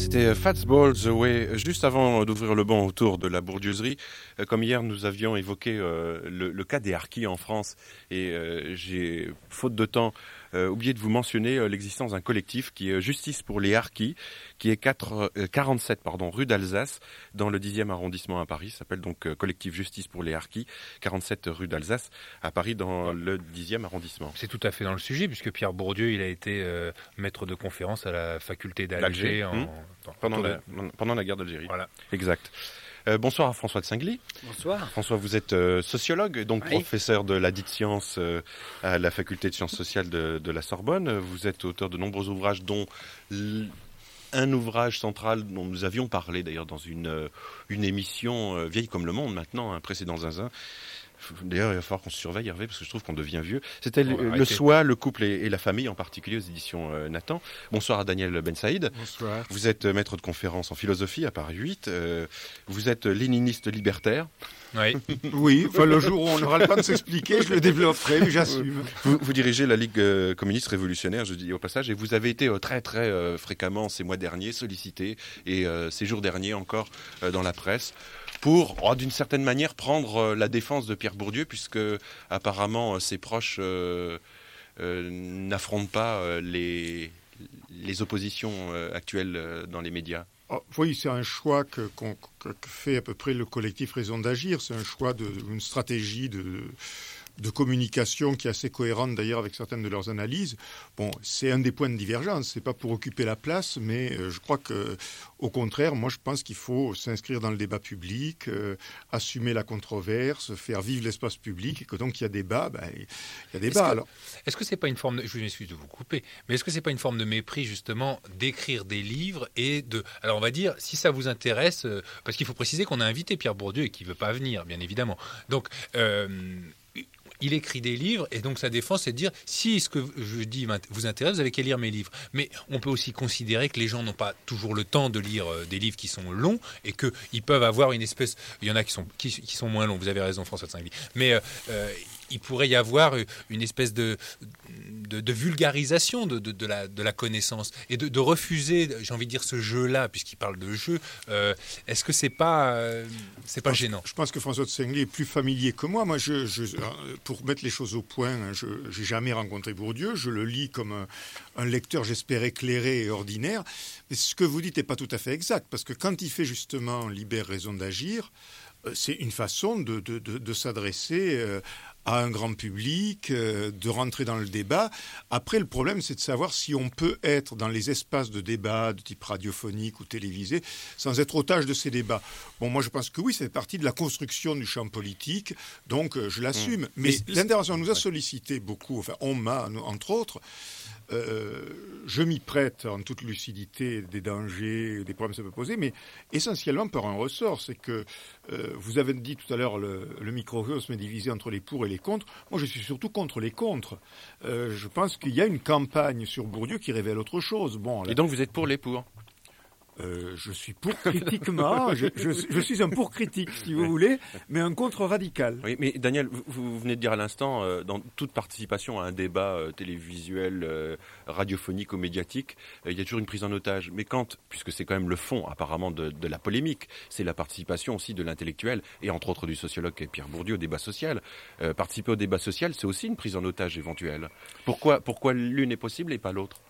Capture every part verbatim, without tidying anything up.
C'était Fats Balls Away, juste avant d'ouvrir le banc autour de la bourdieuserie. Comme hier, nous avions évoqué euh, le, le cas des harkis en France et euh, j'ai, faute de temps, euh, oublié de vous mentionner euh, l'existence d'un collectif qui est Justice pour les harkis, qui est quatre, euh, quarante-sept pardon, rue d'Alsace, dans le dixième arrondissement à Paris. Ça s'appelle donc euh, Collectif Justice pour les harkis, quarante-sept rue d'Alsace, à Paris, dans le dixième arrondissement. C'est tout à fait dans le sujet, puisque Pierre Bourdieu, il a été euh, maître de conférence à la faculté d'Alger en, mmh. pendant, la, de... pendant la guerre d'Algérie. Voilà. Exact. Euh, bonsoir à François de Singly. Bonsoir. François, vous êtes euh, sociologue, donc oui. professeur de la dite science euh, à la faculté de sciences sociales de, de la Sorbonne. Vous êtes auteur de nombreux ouvrages, dont l... un ouvrage central dont nous avions parlé d'ailleurs dans une, euh, une émission euh, vieille comme le monde maintenant, un précédent zinzin. D'ailleurs, il va falloir qu'on se surveille, Hervé, parce que je trouve qu'on devient vieux. C'était le, le soi, le couple et, et la famille, en particulier aux éditions euh, Nathan. Bonsoir à Daniel Ben Saïd. Bonsoir. Vous êtes maître de conférence en philosophie à Paris huit. Euh, vous êtes léniniste libertaire. Oui. Oui, enfin, le jour où on aura le temps de s'expliquer, je le développerai, mais j'assume. Vous, vous dirigez la Ligue euh, communiste révolutionnaire, je dis au passage, et vous avez été euh, très très euh, fréquemment ces mois derniers sollicité, et euh, ces jours derniers encore euh, dans la presse, pour, oh, d'une certaine manière, prendre euh, la défense de Pierre Bourdieu, puisque apparemment euh, ses proches euh, euh, n'affrontent pas euh, les, les oppositions euh, actuelles euh, dans les médias. Oh, oui, c'est un choix que, qu'on, que fait à peu près le collectif Raison d'Agir. C'est un choix d'une stratégie de, de communication qui est assez cohérente d'ailleurs avec certaines de leurs analyses. Bon, c'est un des points de divergence. C'est pas pour occuper la place, mais euh, je crois que, au contraire, moi je pense qu'il faut s'inscrire dans le débat public, euh, assumer la controverse, faire vivre l'espace public, et que donc il y a débat, ben, il y a débat. Est-ce que, alors. Est-ce que c'est pas une forme de, je m'excuse de vous couper, mais est-ce que c'est pas une forme de mépris justement d'écrire des livres et de, alors on va dire, si ça vous intéresse, euh, parce qu'il faut préciser qu'on a invité Pierre Bourdieu et qu'il veut pas venir, bien évidemment. Donc euh, il écrit des livres et donc sa défense c'est de dire si ce que je dis vous intéresse, vous avez qu'à lire mes livres. Mais on peut aussi considérer que les gens n'ont pas toujours le temps de lire des livres qui sont longs et qu'ils peuvent avoir une espèce... Il y en a qui sont, qui, qui sont moins longs, vous avez raison François de Singly. Mais euh, il pourrait y avoir une espèce de, de, de vulgarisation de, de, de, la, de la connaissance et de, de refuser, j'ai envie de dire, ce jeu-là, puisqu'il parle de jeu. Euh, est-ce que c'est pas, euh, c'est pas je gênant? Je pense que François de Singly est plus familier que moi. Moi, je, je, pour mettre les choses au point, je n'ai jamais rencontré Bourdieu. Je le lis comme un, un lecteur, j'espère, éclairé et ordinaire. Mais ce que vous dites n'est pas tout à fait exact, parce que quand il fait justement Libère Raison d'Agir, c'est une façon de, de, de, de s'adresser euh, à un grand public, euh, de rentrer dans le débat. Après, le problème, c'est de savoir si on peut être dans les espaces de débat de type radiophonique ou télévisé sans être otage de ces débats. Bon, moi, je pense que oui, ça fait partie de la construction du champ politique, donc euh, je l'assume. Mmh. Mais, Mais l'intervention nous a sollicité beaucoup, enfin, on m'a, entre autres. Euh, je m'y prête en toute lucidité des dangers, des problèmes que ça peut poser, mais essentiellement par un ressort, c'est que euh, vous avez dit tout à l'heure le, le microcosme est divisé entre les pour et les contre. Moi, je suis surtout contre les contre. Euh, je pense qu'il y a une campagne sur Bourdieu qui révèle autre chose. Bon, là, et donc vous êtes pour les pour? Euh, je suis pour critiquement, je, je, je suis un pour critique si vous voulez, mais un contre radical. Oui, mais Daniel, vous, vous venez de dire à l'instant, euh, dans toute participation à un débat euh, télévisuel, euh, radiophonique ou médiatique, euh, il y a toujours une prise en otage. Mais quand, puisque c'est quand même le fond apparemment de, de la polémique, c'est la participation aussi de l'intellectuel et entre autres du sociologue Pierre Bourdieu au débat social. Euh, participer au débat social, c'est aussi une prise en otage éventuelle. Pourquoi, pourquoi l'une est possible et pas l'autre?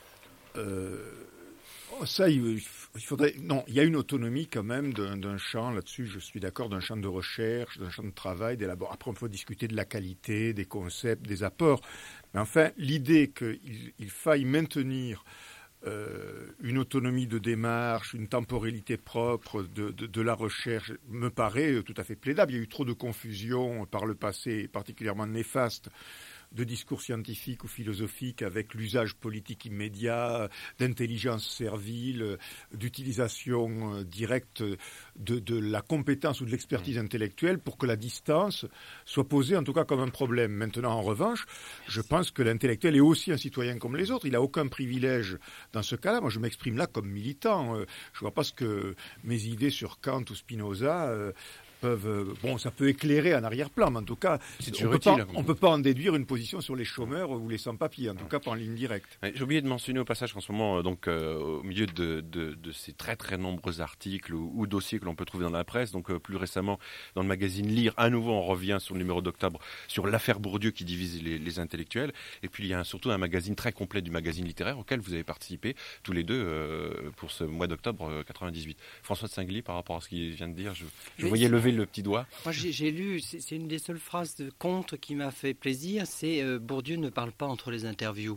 euh... Ça, il faudrait. Non, il y a une autonomie quand même d'un, d'un champ là-dessus. Je suis d'accord, d'un champ de recherche, d'un champ de travail, d'élaboration. Après, on peut discuter de la qualité, des concepts, des apports. Mais enfin, l'idée qu'il il faille maintenir euh, une autonomie de démarche, une temporalité propre de, de, de la recherche me paraît tout à fait plaidable. Il y a eu trop de confusion par le passé, particulièrement néfaste, de discours scientifiques ou philosophiques avec l'usage politique immédiat, d'intelligence servile, d'utilisation directe de, de la compétence ou de l'expertise intellectuelle pour que la distance soit posée en tout cas comme un problème. Maintenant, en revanche, je pense que l'intellectuel est aussi un citoyen comme les autres. Il n'a aucun privilège dans ce cas-là. Moi, je m'exprime là comme militant. Je ne vois pas ce que mes idées sur Kant ou Spinoza... Euh, peuvent, bon, ça peut éclairer en arrière-plan, mais en tout cas, c'est on ne utile. peut pas en déduire une position sur les chômeurs ou les sans-papiers, en tout cas pas en ligne directe. Ouais, j'ai oublié de mentionner au passage qu'en ce moment, donc euh, au milieu de, de, de ces très très nombreux articles ou, ou dossiers que l'on peut trouver dans la presse, donc euh, plus récemment dans le magazine Lire, à nouveau on revient sur le numéro d'octobre sur l'affaire Bourdieu qui divise les, les intellectuels, et puis il y a un, surtout un magazine très complet du magazine littéraire auquel vous avez participé tous les deux euh, pour ce mois d'octobre euh, quatre-vingt-dix-huit. François de Singly, par rapport à ce qu'il vient de dire, je, je voyais lever le petit doigt. Moi j'ai, j'ai lu, c'est, c'est une des seules phrases de contre qui m'a fait plaisir, c'est euh, Bourdieu ne parle pas entre les interviews.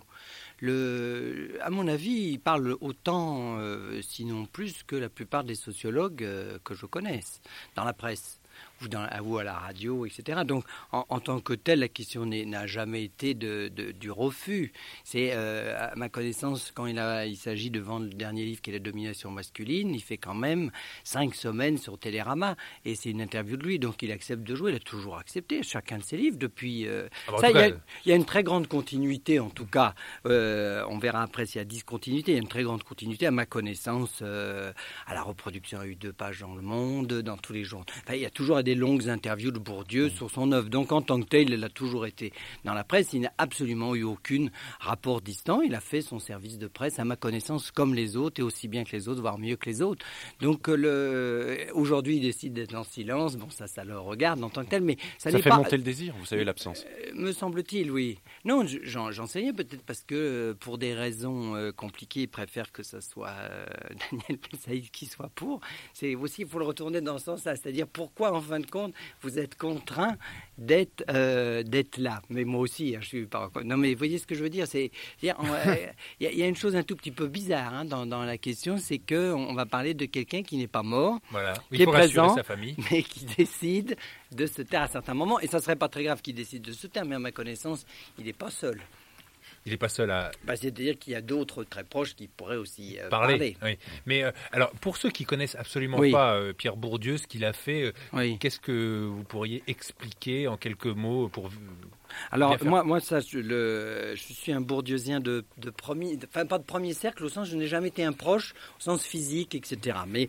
Le, à mon avis, il parle autant, euh, sinon plus, que la plupart des sociologues euh, que je connaisse dans la presse. Ou, dans, ou à la radio, et cetera. Donc, en, en tant que tel, la question n'est, n'a jamais été de, de, du refus. C'est, euh, à ma connaissance, quand il, a, il s'agit de vendre le dernier livre qui est La domination masculine, il fait quand même cinq semaines sur Télérama, et c'est une interview de lui, donc il accepte de jouer. Il a toujours accepté chacun de ses livres depuis... Euh, Alors, ça, il y, a, cas, il y a une très grande continuité, en tout cas. Euh, on verra après s'il y a discontinuité. Il y a une très grande continuité, à ma connaissance. Euh, à la reproduction, il y a eu deux pages dans Le Monde, dans tous les jours. Enfin, il y a toujours des longues interviews de Bourdieu sur son œuvre. Donc, en tant que tel, il a toujours été dans la presse. Il n'a absolument eu aucun rapport distant. Il a fait son service de presse, à ma connaissance, comme les autres, et aussi bien que les autres, voire mieux que les autres. Donc, le... aujourd'hui, il décide d'être en silence. Bon, ça, ça le regarde en tant que tel, mais ça, ça n'est fait pas... monter le désir, vous savez, l'absence. Euh, me semble-t-il, oui. Non, j'en, j'enseignais peut-être parce que, pour des raisons euh, compliquées, il préfère que ce soit euh, Daniel Saïd qui soit pour. C'est aussi, il faut le retourner dans ce sens-là. C'est-à-dire, pourquoi, en fin de compte, vous êtes contraint d'être, euh, d'être là. Mais moi aussi, hein, je suis pas... Non, mais vous voyez ce que je veux dire, c'est... Il euh, y, y a une chose un tout petit peu bizarre hein, dans, dans la question, c'est qu'on va parler de quelqu'un qui n'est pas mort, voilà. qui est présent, sa famille. mais qui décide de se taire à certains moments. Et ça ne serait pas très grave qu'il décide de se taire, mais à ma connaissance, il n'est pas seul. Il n'est pas seul à... Bah, c'est-à-dire qu'il y a d'autres très proches qui pourraient aussi euh, parler. parler. Oui. Mais euh, alors, pour ceux qui connaissent absolument oui. pas euh, Pierre Bourdieu, ce qu'il a fait, euh, oui. qu'est-ce que vous pourriez expliquer en quelques mots pour... Alors, moi, moi ça, je, le, je suis un bourdieusien de, de premier... Enfin, pas de premier cercle, au sens je n'ai jamais été un proche, au sens physique, et cetera. Mais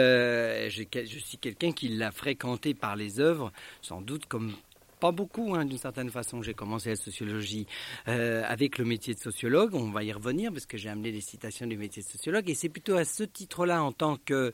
euh, je, je suis quelqu'un qui l'a fréquenté par les œuvres, sans doute comme... Pas beaucoup, hein, d'une certaine façon. J'ai commencé la sociologie euh, avec le métier de sociologue. On va y revenir parce que j'ai amené des citations du métier de sociologue. Et c'est plutôt à ce titre-là, en tant qu'élève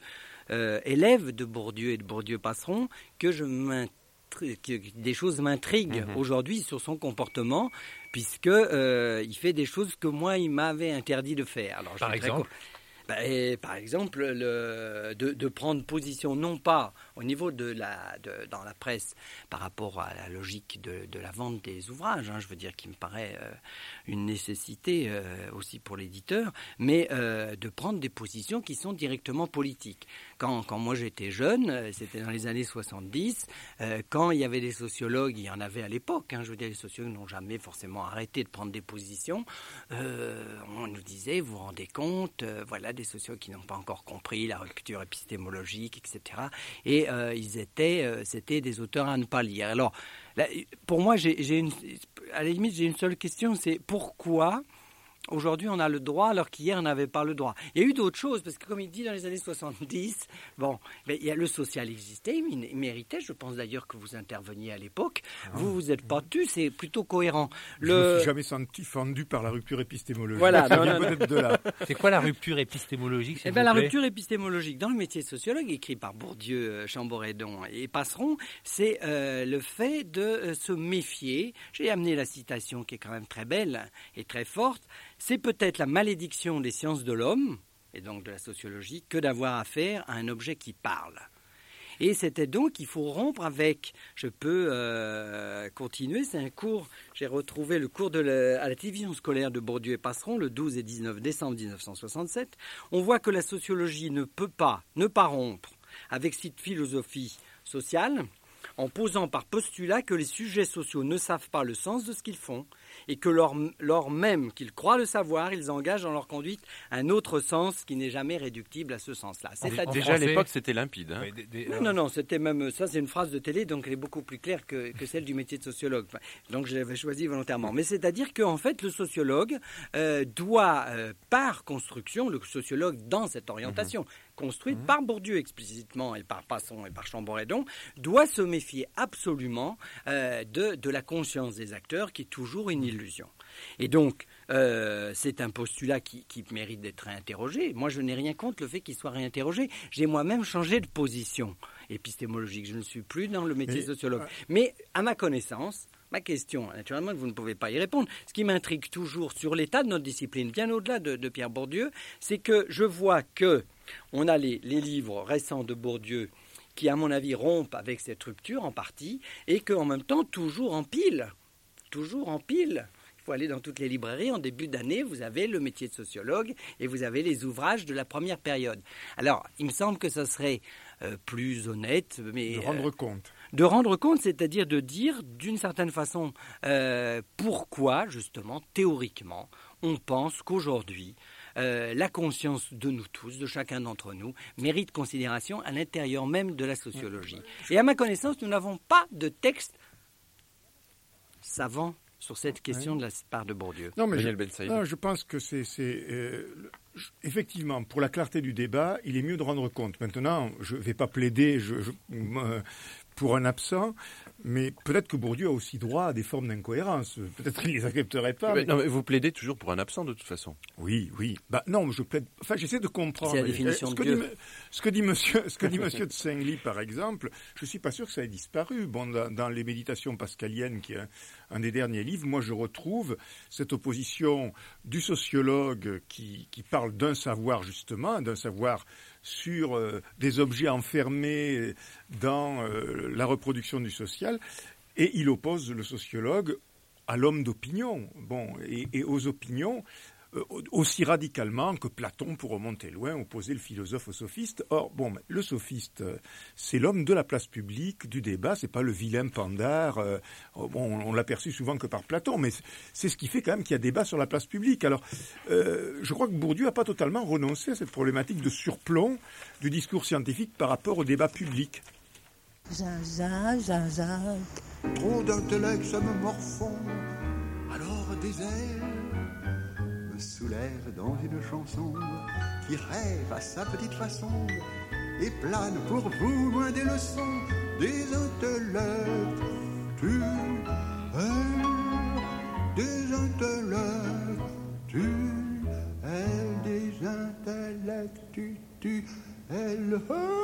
euh, de Bourdieu et de Bourdieu-Passeron, que je m'intri- que des choses m'intriguent mmh. aujourd'hui sur son comportement, puisque euh, il fait des choses que moi, il m'avait interdit de faire. Alors, Par exemple Bah, et, par exemple, le, de, de prendre position, non pas au niveau de la, de, dans la presse, par rapport à la logique de, de la vente des ouvrages, hein, je veux dire, qui me paraît euh, une nécessité euh, aussi pour l'éditeur, mais euh, de prendre des positions qui sont directement politiques. Quand, quand moi j'étais jeune, c'était dans les années soixante-dix, euh, quand il y avait des sociologues, il y en avait à l'époque, hein, je veux dire, les sociologues n'ont jamais forcément arrêté de prendre des positions, euh, on nous disait, vous vous rendez compte, euh, voilà, des sociologues qui n'ont pas encore compris la rupture épistémologique, et cetera. Et euh, ils étaient, euh, c'était des auteurs à ne pas lire. Alors, là, pour moi, j'ai, j'ai une, à la limite, j'ai une seule question, c'est pourquoi aujourd'hui on a le droit alors qu'hier on n'avait pas le droit. Il y a eu d'autres choses, parce que comme il dit dans les années soixante-dix, bon, ben, il y a le social existait, il méritait, je pense d'ailleurs que vous interveniez à l'époque, ah, vous vous êtes pas tu, c'est plutôt cohérent. Le... Je ne me suis jamais senti fendu par la rupture épistémologique. Voilà, ça non, vient non, peut-être de là. C'est quoi la rupture épistémologique, s'il eh ben, vous la plaît ? rupture épistémologique dans le métier de sociologue, écrit par Bourdieu, Chamboredon et Passeron, c'est euh, le fait de euh, se méfier. J'ai amené la citation qui est quand même très belle et très forte. C'est peut-être la malédiction des sciences de l'homme, et donc de la sociologie, que d'avoir affaire à un objet qui parle. Et c'était donc qu'il faut rompre avec, je peux euh, continuer, c'est un cours, j'ai retrouvé le cours de la, à la télévision scolaire de Bourdieu et Passeron, le douze et dix-neuf décembre dix-neuf cent soixante-sept. On voit que la sociologie ne peut pas, ne pas rompre avec cette philosophie sociale, en posant par postulat que les sujets sociaux ne savent pas le sens de ce qu'ils font, et que lors, lors même qu'ils croient le savoir, ils engagent dans leur conduite un autre sens qui n'est jamais réductible à ce sens-là. C'est-à-dire... Déjà à l'époque, c'était limpide. Hein. Ouais, des- des- Non, non, non, c'était même, ça c'est une phrase de télé, donc elle est beaucoup plus claire que, que celle du métier de sociologue. Enfin, donc je l'avais choisi volontairement. Mais c'est-à-dire qu'en fait, le sociologue euh, doit, euh, par construction, le sociologue dans cette orientation, mmh. construite mmh. par Bourdieu explicitement et par Passon et par Chamboredon, doit se méfier absolument euh, de, de la conscience des acteurs qui est toujours une illusion. Et donc, euh, c'est un postulat qui, qui mérite d'être réinterrogé. Moi, je n'ai rien contre le fait qu'il soit réinterrogé. J'ai moi-même changé de position épistémologique. Je ne suis plus dans le métier de sociologue. Mais à ma connaissance, ma question, naturellement, vous ne pouvez pas y répondre. Ce qui m'intrigue toujours sur l'état de notre discipline, bien au-delà de, de Pierre Bourdieu, c'est que je vois que on a les, les livres récents de Bourdieu qui, à mon avis, rompent avec cette rupture en partie et qu'en même temps, toujours en pile. Toujours en pile. Il faut aller dans toutes les librairies. En début d'année, vous avez le métier de sociologue et vous avez les ouvrages de la première période. Alors, il me semble que ça serait euh, plus honnête, mais de rendre euh, compte. De rendre compte, c'est-à-dire de dire, d'une certaine façon, euh, pourquoi, justement, théoriquement, on pense qu'aujourd'hui, euh, la conscience de nous tous, de chacun d'entre nous, mérite considération à l'intérieur même de la sociologie. Et à ma connaissance, nous n'avons pas de texte savant sur cette question oui. de la part de Bourdieu. Non, mais je, non, je pense que c'est... c'est euh, effectivement, pour la clarté du débat, il est mieux de rendre compte. Maintenant, je ne vais pas plaider je, je, euh, pour un absent, mais peut-être que Bourdieu a aussi droit à des formes d'incohérence. Peut-être qu'il ne les accepterait pas. Mais mais... Non, mais vous plaidez toujours pour un absent, de toute façon. Oui, oui. Bah, non, je plaide... Enfin, j'essaie de comprendre. C'est la définition ce de que Dieu. Dit, ce que dit monsieur, ce que dit monsieur de Singly, par exemple, je ne suis pas sûr que ça ait disparu. Bon, dans, dans les Méditations pascaliennes, qui est un, un des derniers livres, moi, je retrouve cette opposition du sociologue qui, qui parle d'un savoir, justement, d'un savoir sur euh, des objets enfermés dans euh, la reproduction du social, et il oppose le sociologue à l'homme d'opinion, bon, et, et aux opinions, euh, aussi radicalement que Platon, pour remonter loin, opposait le philosophe au sophiste. Or, bon, le sophiste, c'est l'homme de la place publique, du débat, c'est pas le vilain Pandare. Euh, bon, on l'a perçu souvent que par Platon, mais c'est ce qui fait quand même qu'il y a débat sur la place publique. Alors, euh, je crois que Bourdieu n'a pas totalement renoncé à cette problématique de surplomb du discours scientifique par rapport au débat public. Zaza, zaza. Trop d'intellect, ça me morfond. Alors des airs me soulèvent dans une chanson qui rêve à sa petite façon et plane pour vous loin des leçons des intellects. Tu es des intellects. Tu es des intellects. Tu, tu, elle.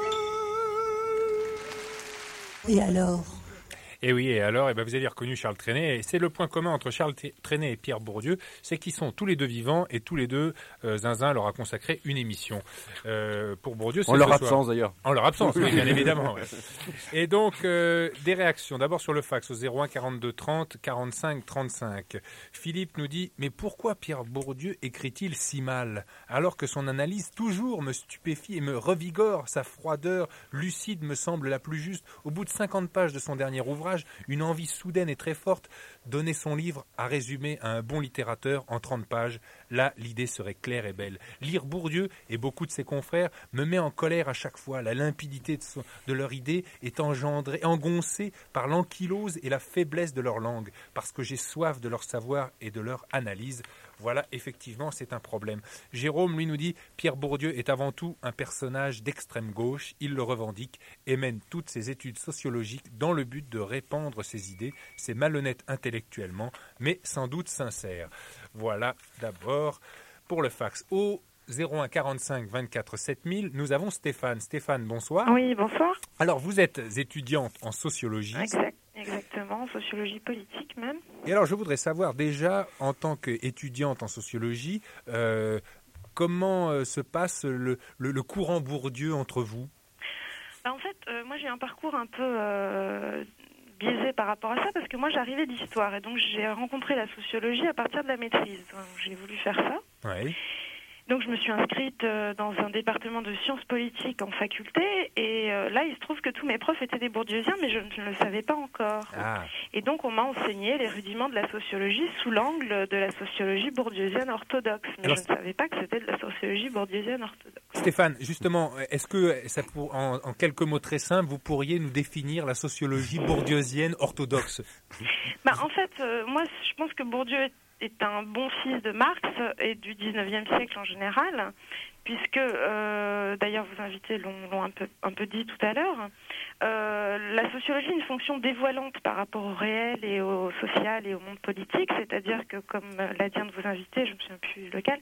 Et alors ? Et oui, et alors, eh ben vous avez reconnu Charles Trenet, et c'est le point commun entre Charles Trenet et Pierre Bourdieu, c'est qu'ils sont tous les deux vivants, et tous les deux, euh, Zinzin leur a consacré une émission. Euh, pour Bourdieu, c'est en leur ce absence soir. d'ailleurs. En leur absence, oui, bien évidemment. Ouais. Et donc, euh, des réactions. D'abord sur le fax, au zéro un quarante-deux trente quarante-cinq trente-cinq. Philippe nous dit, mais pourquoi Pierre Bourdieu écrit-il si mal, alors que son analyse toujours me stupéfie et me revigore, sa froideur lucide me semble la plus juste. Au bout de cinquante pages de son dernier ouvrage, une envie soudaine et très forte, donner son livre à résumer à un bon littérateur en trente pages. Là, l'idée serait claire et belle. Lire Bourdieu et beaucoup de ses confrères me met en colère à chaque fois. La limpidité de, son, de leur idée est engendrée, engoncée par l'ankylose et la faiblesse de leur langue, parce que j'ai soif de leur savoir et de leur analyse. Voilà, effectivement, c'est un problème. Jérôme, lui, nous dit « Pierre Bourdieu est avant tout un personnage d'extrême gauche. Il le revendique et mène toutes ses études sociologiques dans le but de répandre ses idées. C'est malhonnête intellectuellement, mais sans doute sincère. » Voilà, d'abord, pour le fax. Au zéro un quarante-cinq vingt-quatre sept mille, nous avons Stéphane. Stéphane, bonsoir. Oui, bonsoir. Alors, vous êtes étudiante en sociologie. Exact. Exactement, en sociologie politique même. Et alors, je voudrais savoir déjà, en tant qu'étudiante en sociologie, euh, comment euh, se passe le, le, le courant Bourdieu entre vous ? En fait, euh, moi j'ai un parcours un peu euh, biaisé par rapport à ça, parce que moi j'arrivais d'histoire, et donc j'ai rencontré la sociologie à partir de la maîtrise. Donc, j'ai voulu faire ça. Oui. Donc je me suis inscrite dans un département de sciences politiques en faculté, Et euh, là, il se trouve que tous mes profs étaient des bourdieusiens, mais je, je ne le savais pas encore. Ah. Et donc, on m'a enseigné les rudiments de la sociologie sous l'angle de la sociologie bourdieusienne orthodoxe. Mais Alors, je ne savais pas que c'était de la sociologie bourdieusienne orthodoxe. Stéphane, justement, est-ce que, ça pour, en, en quelques mots très simples, vous pourriez nous définir la sociologie bourdieusienne orthodoxe? Bah, en fait, euh, moi, je pense que Bourdieu est, est un bon fils de Marx et du dix-neuvième siècle en général, puisque, euh, d'ailleurs, vos invités l'ont, l'ont un peu, un peu dit tout à l'heure, euh, la sociologie a une fonction dévoilante par rapport au réel et au social et au monde politique, c'est-à-dire que, comme l'a dit un de vos invités, je ne me souviens plus lequel,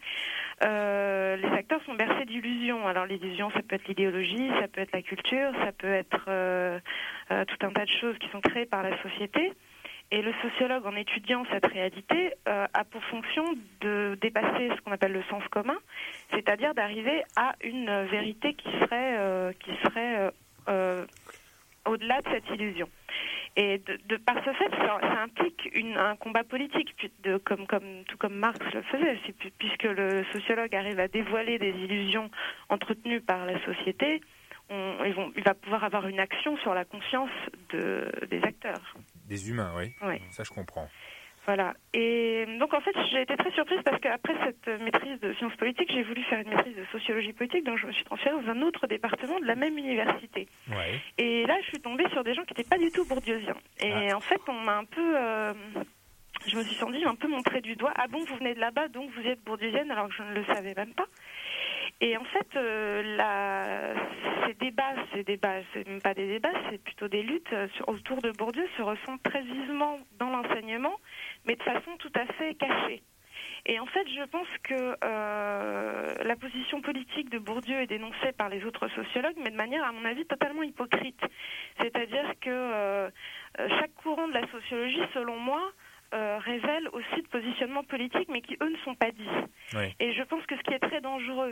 euh, les acteurs sont bercés d'illusions. Alors l'illusion, ça peut être l'idéologie, ça peut être la culture, ça peut être euh, euh, tout un tas de choses qui sont créées par la société. Et le sociologue, en étudiant cette réalité, euh, a pour fonction de dépasser ce qu'on appelle le sens commun, c'est-à-dire d'arriver à une vérité qui serait, euh, qui serait euh, euh, au-delà de cette illusion. Et de, de par ce fait, ça, ça implique une, un combat politique, de, comme, comme, tout comme Marx le faisait, puisque le sociologue arrive à dévoiler des illusions entretenues par la société. On, ils vont, il va pouvoir avoir une action sur la conscience de, des acteurs. Des humains, oui. Oui. Ça, je comprends. Voilà. Et donc, en fait, j'ai été très surprise parce qu'après cette maîtrise de sciences politiques, j'ai voulu faire une maîtrise de sociologie politique, donc je me suis transférée dans un autre département de la même université. Ouais. Et là, je suis tombée sur des gens qui n'étaient pas du tout bourdieusiens. Et Ah. en fait, on m'a un peu... Euh, je me suis sentie un peu montrée du doigt. Ah bon, vous venez de là-bas, donc vous êtes bourdieusienne, alors que je ne le savais même pas. Et en fait, euh, la, ces débats, ces débats, c'est même pas des débats, c'est plutôt des luttes euh, sur, autour de Bourdieu se ressentent très vivement dans l'enseignement, mais de façon tout à fait cachée. Et en fait, je pense que euh, la position politique de Bourdieu est dénoncée par les autres sociologues, mais de manière, à mon avis, totalement hypocrite. C'est-à-dire que euh, chaque courant de la sociologie, selon moi, Euh, révèlent aussi de positionnements politiques, mais qui, eux, ne sont pas dits. Oui. Et je pense que ce qui est très dangereux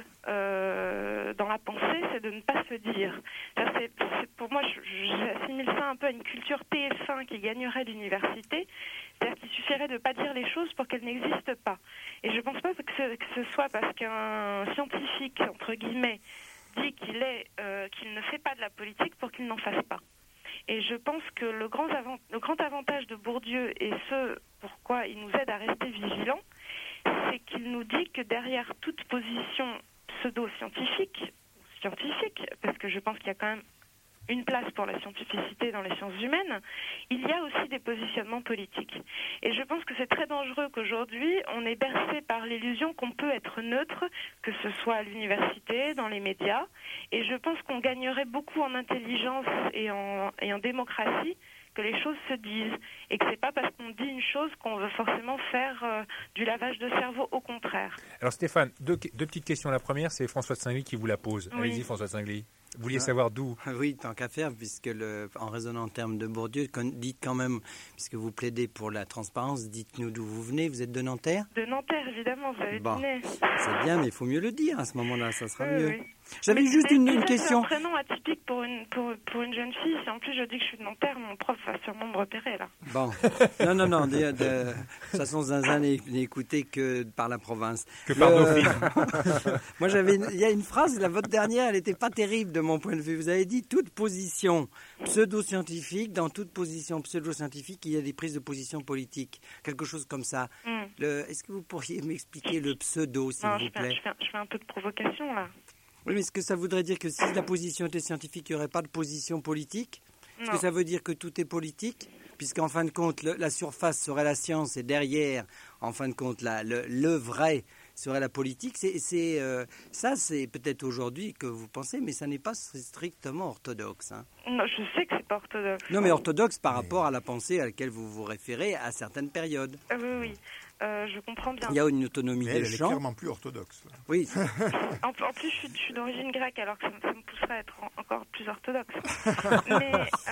euh, dans la pensée, c'est de ne pas se dire. C'est, c'est, pour moi, je, j'assimile ça un peu à une culture T F un qui gagnerait l'université. C'est-à-dire qu'il suffirait de ne pas dire les choses pour qu'elles n'existent pas. Et je ne pense pas que ce, que ce soit parce qu'un scientifique, entre guillemets, dit qu'il, est, euh, qu'il ne fait pas de la politique pour qu'il n'en fasse pas. Et je pense que le grand, avant, le grand avantage de Bourdieu, et ce pourquoi il nous aide à rester vigilants, c'est qu'il nous dit que derrière toute position pseudo-scientifique, scientifique, parce que je pense qu'il y a quand même une place pour la scientificité dans les sciences humaines, il y a aussi des positionnements politiques. Et je pense que c'est très dangereux qu'aujourd'hui, on est bercé par l'illusion qu'on peut être neutre, que ce soit à l'université, dans les médias, et je pense qu'on gagnerait beaucoup en intelligence et en, et en démocratie que les choses se disent, et que c'est pas parce qu'on dit une chose qu'on veut forcément faire euh, du lavage de cerveau, au contraire. Alors Stéphane, deux, deux petites questions. La première, c'est François de Saint-Gly qui vous la pose. Oui. Allez-y, François de Saint-Gly. Vous vouliez Ah. savoir d'où? Oui, tant qu'à faire, puisque le, en raisonnant en termes de Bourdieu, con- dites quand même, puisque vous plaidez pour la transparence, dites-nous d'où vous venez. Vous êtes de Nanterre? De Nanterre, évidemment, vous avez Bon. dîné. C'est bien, mais il faut mieux le dire à ce moment-là, ça sera Oui, mieux. oui. J'avais Mais juste c'est- une, c'est une ça, question. C'est un prénom atypique pour une, pour, pour une jeune fille. Si en plus je dis que je suis de Nanterre, mon prof va sûrement me repérer, là. Bon, non, non, non, de, de, de toute façon, Zinzin n'est n'est écouté que par la province. Que par Le- Dauphine. Moi, j'avais, une- il y a une phrase, la votre dernière, elle n'était pas terrible de mon point de vue. Vous avez dit toute position pseudo-scientifique, dans toute position pseudo-scientifique, il y a des prises de position politiques, quelque chose comme ça. Hmm. Le, est-ce que vous pourriez m'expliquer le pseudo, s'il Non, vous je fais, plaît? je, fais, je fais un peu de provocation, là. Oui, mais est-ce que ça voudrait dire que si la position était scientifique, il n'y aurait pas de position politique? Est-ce Non. que ça veut dire que tout est politique? Puisqu'en fin de compte, le- la surface serait la science et derrière, en fin de compte, la, le, le vrai serait la politique. C'est, c'est, euh, ça, c'est peut-être aujourd'hui que vous pensez, mais ça n'est pas strictement orthodoxe. Hein. Non, je sais que c'est pas orthodoxe. Non, mais orthodoxe par rapport à la pensée à laquelle vous vous référez à certaines périodes. Euh, oui, oui. Euh, je comprends bien. Il y a une autonomie Mais des elle, elle est champs. clairement plus orthodoxe. Oui, En, en plus, je suis, je suis d'origine grecque, alors que ça, me- ça me pousserait à être en- encore plus orthodoxe. mais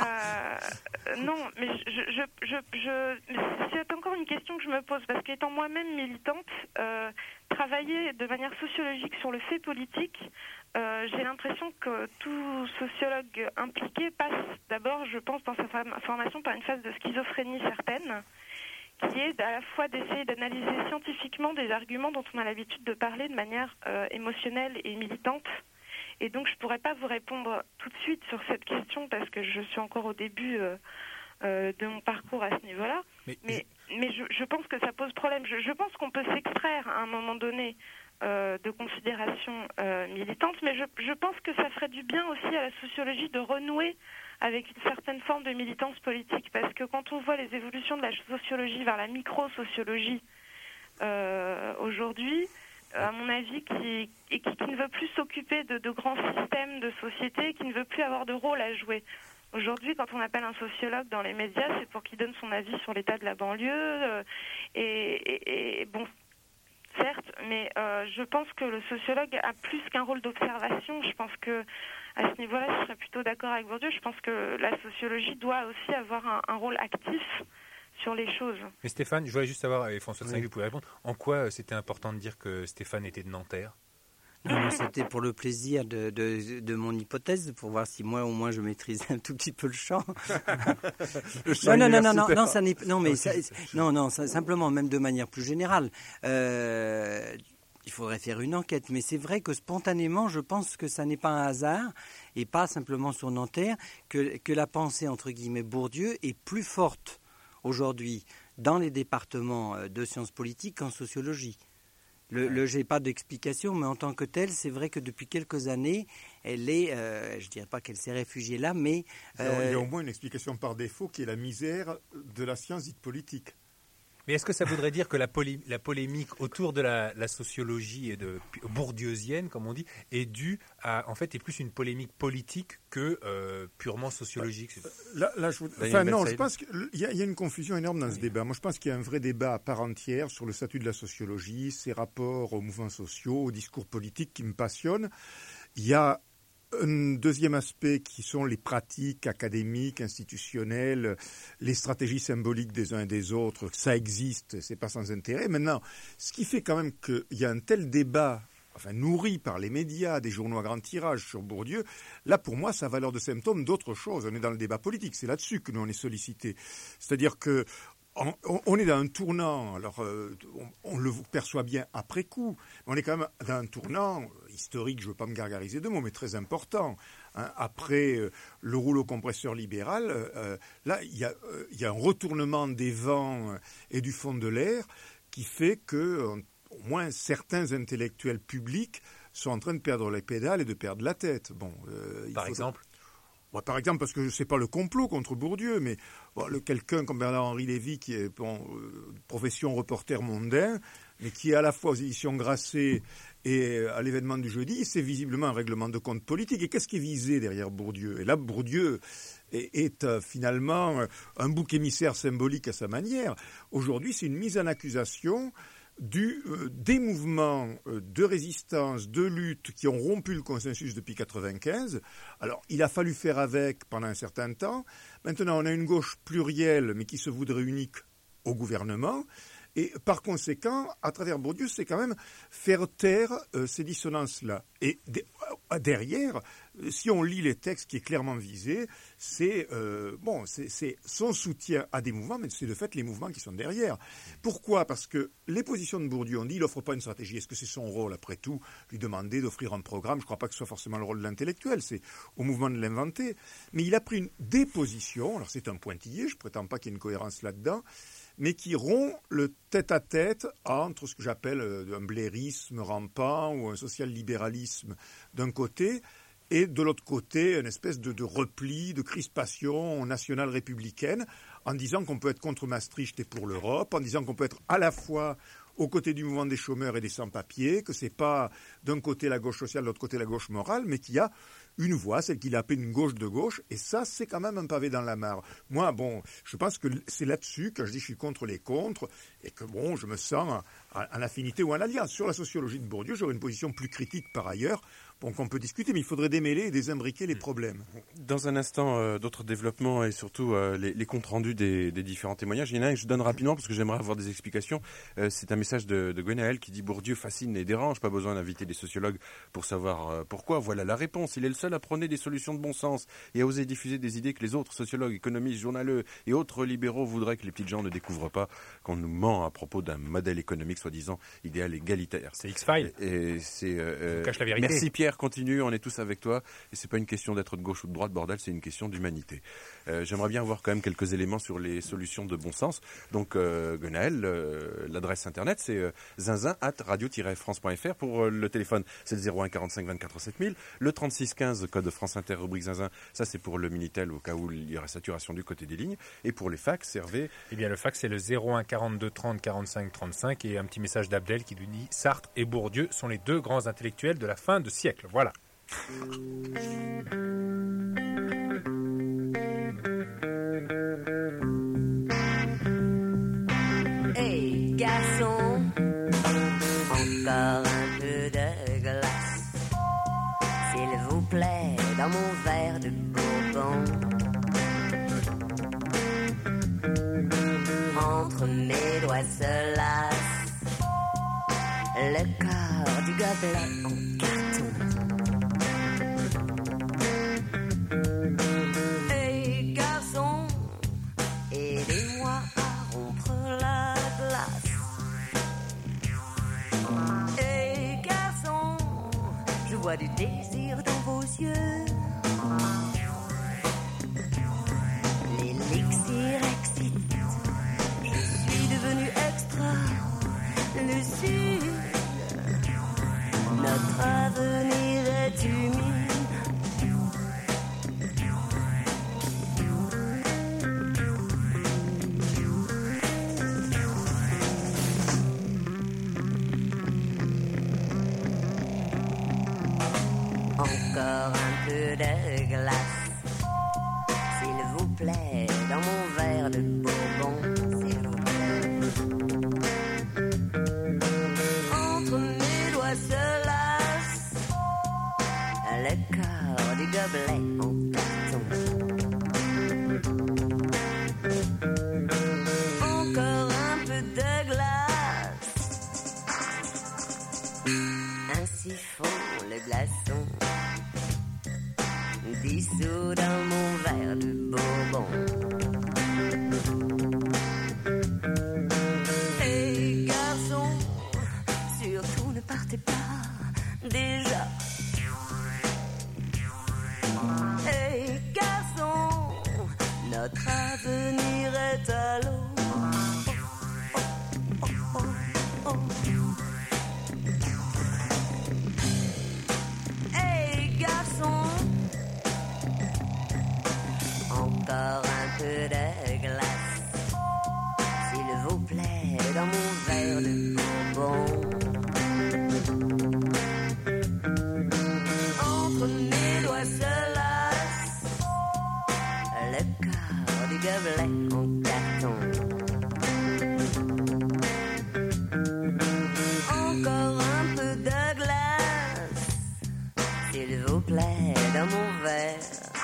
euh, non, mais je, je, je, je, c'est encore une question que je me pose, parce qu'étant moi-même militante, euh, travailler de manière sociologique sur le fait politique, euh, j'ai l'impression que tout sociologue impliqué passe d'abord, je pense, dans sa fam- formation par une phase de schizophrénie certaine, qui est à la fois d'essayer d'analyser scientifiquement des arguments dont on a l'habitude de parler de manière euh, émotionnelle et militante, Et donc, je ne pourrais pas vous répondre tout de suite sur cette question parce que je suis encore au début euh, euh, de mon parcours à ce niveau-là. Mais, mais, je... mais je, je pense que ça pose problème. Je, je pense qu'on peut s'extraire à un moment donné euh, de considérations euh, militantes, mais je, je pense que ça ferait du bien aussi à la sociologie de renouer avec une certaine forme de militance politique. Parce que quand on voit les évolutions de la sociologie vers la micro-sociologie euh, aujourd'hui, à mon avis, qui, et qui, qui ne veut plus s'occuper de, de grands systèmes de société, qui ne veut plus avoir de rôle à jouer. Aujourd'hui, quand on appelle un sociologue dans les médias, c'est pour qu'il donne son avis sur l'état de la banlieue. Euh, et, et, et bon, certes, mais euh, je pense que le sociologue a plus qu'un rôle d'observation. Je pense que à ce niveau-là, je serais plutôt d'accord avec Bourdieu. Je pense que la sociologie doit aussi avoir un, un rôle actif sur les choses. Mais Stéphane, je voulais juste savoir, et François de Saint-Guy, vous pouvez répondre, en quoi c'était important de dire que Stéphane était de Nanterre? Non, mais c'était pour le plaisir de, de, de mon hypothèse, pour voir si moi au moins je maîtrisais un tout petit peu le champ. le champ non, non, non, non, non, ça n'est, non, mais ça, non, non, ça, simplement, même de manière plus générale. Euh, il faudrait faire une enquête, mais c'est vrai que spontanément, je pense que ça n'est pas un hasard, et pas simplement sur Nanterre, que, que la pensée, entre guillemets, Bourdieu est plus forte aujourd'hui dans les départements de sciences politiques qu'en sociologie. Le, le, j'ai pas d'explication, mais en tant que telle, c'est vrai que depuis quelques années, elle est, euh, je dirais pas qu'elle s'est réfugiée là, mais... Euh... Il y a au moins une explication par défaut qui est la misère de la science dite politique. Mais est-ce que ça voudrait dire que la, polé- la polémique autour de la, la sociologie et de bourdieusienne, comme on dit, est due à, en fait, est plus une polémique politique que euh, purement sociologique? Là, là, je, enfin, non, je pense qu'il y, y a une confusion énorme dans ce débat. Moi, je pense qu'il y a un vrai débat à part entière sur le statut de la sociologie, ses rapports aux mouvements sociaux, aux discours politiques qui me passionnent. Il y a un deuxième aspect qui sont les pratiques académiques, institutionnelles, les stratégies symboliques des uns et des autres. Ça existe, c'est pas sans intérêt. Maintenant, ce qui fait quand même qu'il y a un tel débat, enfin nourri par les médias, des journaux à grand tirage sur Bourdieu, là pour moi ça a valeur de symptôme d'autre chose. On est dans le débat politique, c'est là-dessus que nous on est sollicité. C'est-à-dire que On, on est dans un tournant, alors euh, on, on le perçoit bien après coup, mais on est quand même dans un tournant historique, je ne veux pas me gargariser de mots, mais très important. Hein, après euh, le rouleau compresseur libéral, euh, là, il y, euh, y a un retournement des vents et du fond de l'air qui fait que, euh, au moins, certains intellectuels publics sont en train de perdre les pédales et de perdre la tête. Bon, euh, Par il exemple Bon, par exemple, parce que ce n'est pas le complot contre Bourdieu, mais bon, le, quelqu'un comme Bernard-Henri Lévy, qui est bon, euh, profession reporter mondain, mais qui est à la fois aux éditions Grasset et à l'événement du jeudi, c'est visiblement un règlement de compte politique. Et qu'est-ce qui est visé derrière Bourdieu? Et là, Bourdieu est, est euh, finalement un bouc émissaire symbolique à sa manière. Aujourd'hui, c'est une mise en accusation Du, euh, des mouvements euh, de résistance, de lutte qui ont rompu le consensus depuis quatre-vingt-quinze. Alors, il a fallu faire avec pendant un certain temps. Maintenant, on a une gauche plurielle, mais qui se voudrait unique au gouvernement. Et par conséquent, à travers Bourdieu, c'est quand même faire taire euh, ces dissonances-là. Et de, euh, derrière, si on lit les textes qui est clairement visé, c'est, euh, bon, c'est, c'est son soutien à des mouvements, mais c'est de fait les mouvements qui sont derrière. Pourquoi? Parce que les positions de Bourdieu, on dit, il n'offre pas une stratégie. Est-ce que c'est son rôle, après tout, lui demander d'offrir un programme? Je ne crois pas que ce soit forcément le rôle de l'intellectuel, c'est au mouvement de l'inventer. Mais il a pris une, des positions, alors c'est un pointillé, je ne prétends pas qu'il y ait une cohérence là-dedans, mais qui rompt le tête-à-tête entre ce que j'appelle un blairisme rampant ou un social-libéralisme d'un côté, et de l'autre côté, une espèce de, de repli, de crispation nationale républicaine, en disant qu'on peut être contre Maastricht et pour l'Europe, en disant qu'on peut être à la fois aux côtés du mouvement des chômeurs et des sans-papiers, que ce n'est pas d'un côté la gauche sociale, de l'autre côté la gauche morale, mais qu'il y a une voie, celle qu'il appelle une gauche de gauche, et ça, c'est quand même un pavé dans la mare. Moi, bon, je pense que c'est là-dessus que je dis que je suis contre les contres, et que, bon, je me sens en affinité ou en alliance. Sur la sociologie de Bourdieu, j'aurais une position plus critique par ailleurs, bon, qu'on peut discuter, mais il faudrait démêler et désimbriquer les problèmes. Dans un instant, euh, d'autres développements et surtout euh, les, les comptes rendus des, des différents témoignages. Il y en a un que je donne rapidement parce que j'aimerais avoir des explications. Euh, c'est un message de, de Gwenaël qui dit « Bourdieu fascine et dérange, pas besoin d'inviter des sociologues pour savoir euh, pourquoi. Voilà la réponse, il est le seul seul à prôner des solutions de bon sens et à oser diffuser des idées que les autres sociologues, économistes, journaleux et autres libéraux voudraient que les petites gens ne découvrent pas, qu'on nous ment à propos d'un modèle économique soi-disant idéal égalitaire. C'est X-Files. Et, et c'est, euh, cache la vérité. Merci Pierre, continue, on est tous avec toi. Et c'est pas une question d'être de gauche ou de droite, bordel, c'est une question d'humanité. Euh, j'aimerais bien avoir quand même quelques éléments sur les solutions de bon sens. Donc, euh, Gwenaël, euh, l'adresse internet, c'est euh, zinzin arobase radio tiret france point f r. Pour euh, le téléphone, c'est le zéro un quarante-cinq vingt-quatre sept mille. Le trente-six quinze, code France Inter, rubrique zinzin, ça c'est pour le Minitel au cas où il y aurait saturation du côté des lignes. Et pour les fax, Hervé. Eh bien, le fax, c'est le zéro un quarante-deux trente quarante-cinq trente-cinq et un petit message d'Abdel qui nous dit Sartre et Bourdieu sont les deux grands intellectuels de la fin de siècle. Voilà. Hey, garçon, encore un peu de glace, s'il vous plaît, dans mon verre de bourbon. Entre mes doigts se lasse le corps du gobelet en carton. Hey garçon, aidez-moi à rompre la glace. Hey garçon, je vois du désir dans vos yeux. L'élixir excite. Je suis devenu extra lucide. Notre avenir est humide. Encore un peu de glace, s'il vous plaît, dans mon verre de bourbon, s'il vous plaît. Entre mes doigts se lasse le corps du gobelet en carton. Encore un peu de glace, ainsi fond le glaçon, dissous dans mon verre de bourbon. Hey garçon, surtout ne partez pas déjà. Hey garçon, notre avenir est à l'eau. Oh, oh, oh, oh. Hey garçon, encore un peu de glace, s'il vous plaît, dans mon verre de bourbon. Entre mes doigts se lasse le corps du gobelet en carton. Encore un peu de glace, s'il vous plaît, dans mon verre.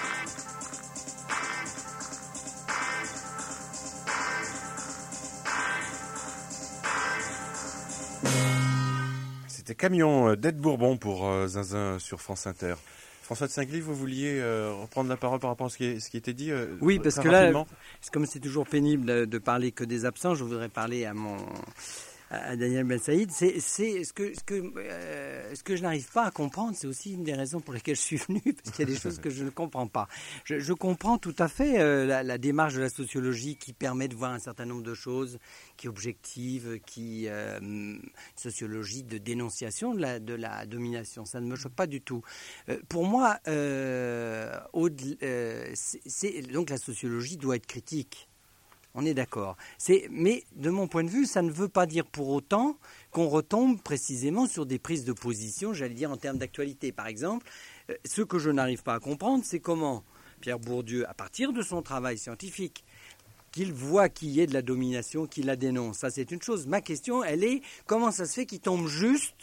C'était Camion d'Ed Bourbon pour euh, Zinzin sur France Inter. François de Saint-Gly, vous vouliez euh, reprendre la parole par rapport à ce qui, est, ce qui était dit euh, Oui, parce que rapidement. là, c'est comme c'est toujours pénible de, de parler que des absents, je voudrais parler à mon à Daniel Ben Saïd. C'est, c'est ce que ce que euh, ce que je n'arrive pas à comprendre. C'est aussi une des raisons pour lesquelles je suis venu, parce qu'il y a des choses que je ne comprends pas. Je, je comprends tout à fait euh, la, la démarche de la sociologie qui permet de voir un certain nombre de choses, qui est objective, qui euh, sociologie de dénonciation de la de la domination. Ça ne me choque pas du tout. Euh, pour moi, euh, au, euh, c'est, c'est donc la sociologie doit être critique. On est d'accord. C'est, mais de mon point de vue, ça ne veut pas dire pour autant qu'on retombe précisément sur des prises de position, j'allais dire en termes d'actualité. Par exemple, euh, ce que je n'arrive pas à comprendre, c'est comment Pierre Bourdieu, à partir de son travail scientifique, qu'il voit qu'il y ait de la domination, qu'il la dénonce. Ça, c'est une chose. Ma question, elle est, comment ça se fait qu'il tombe juste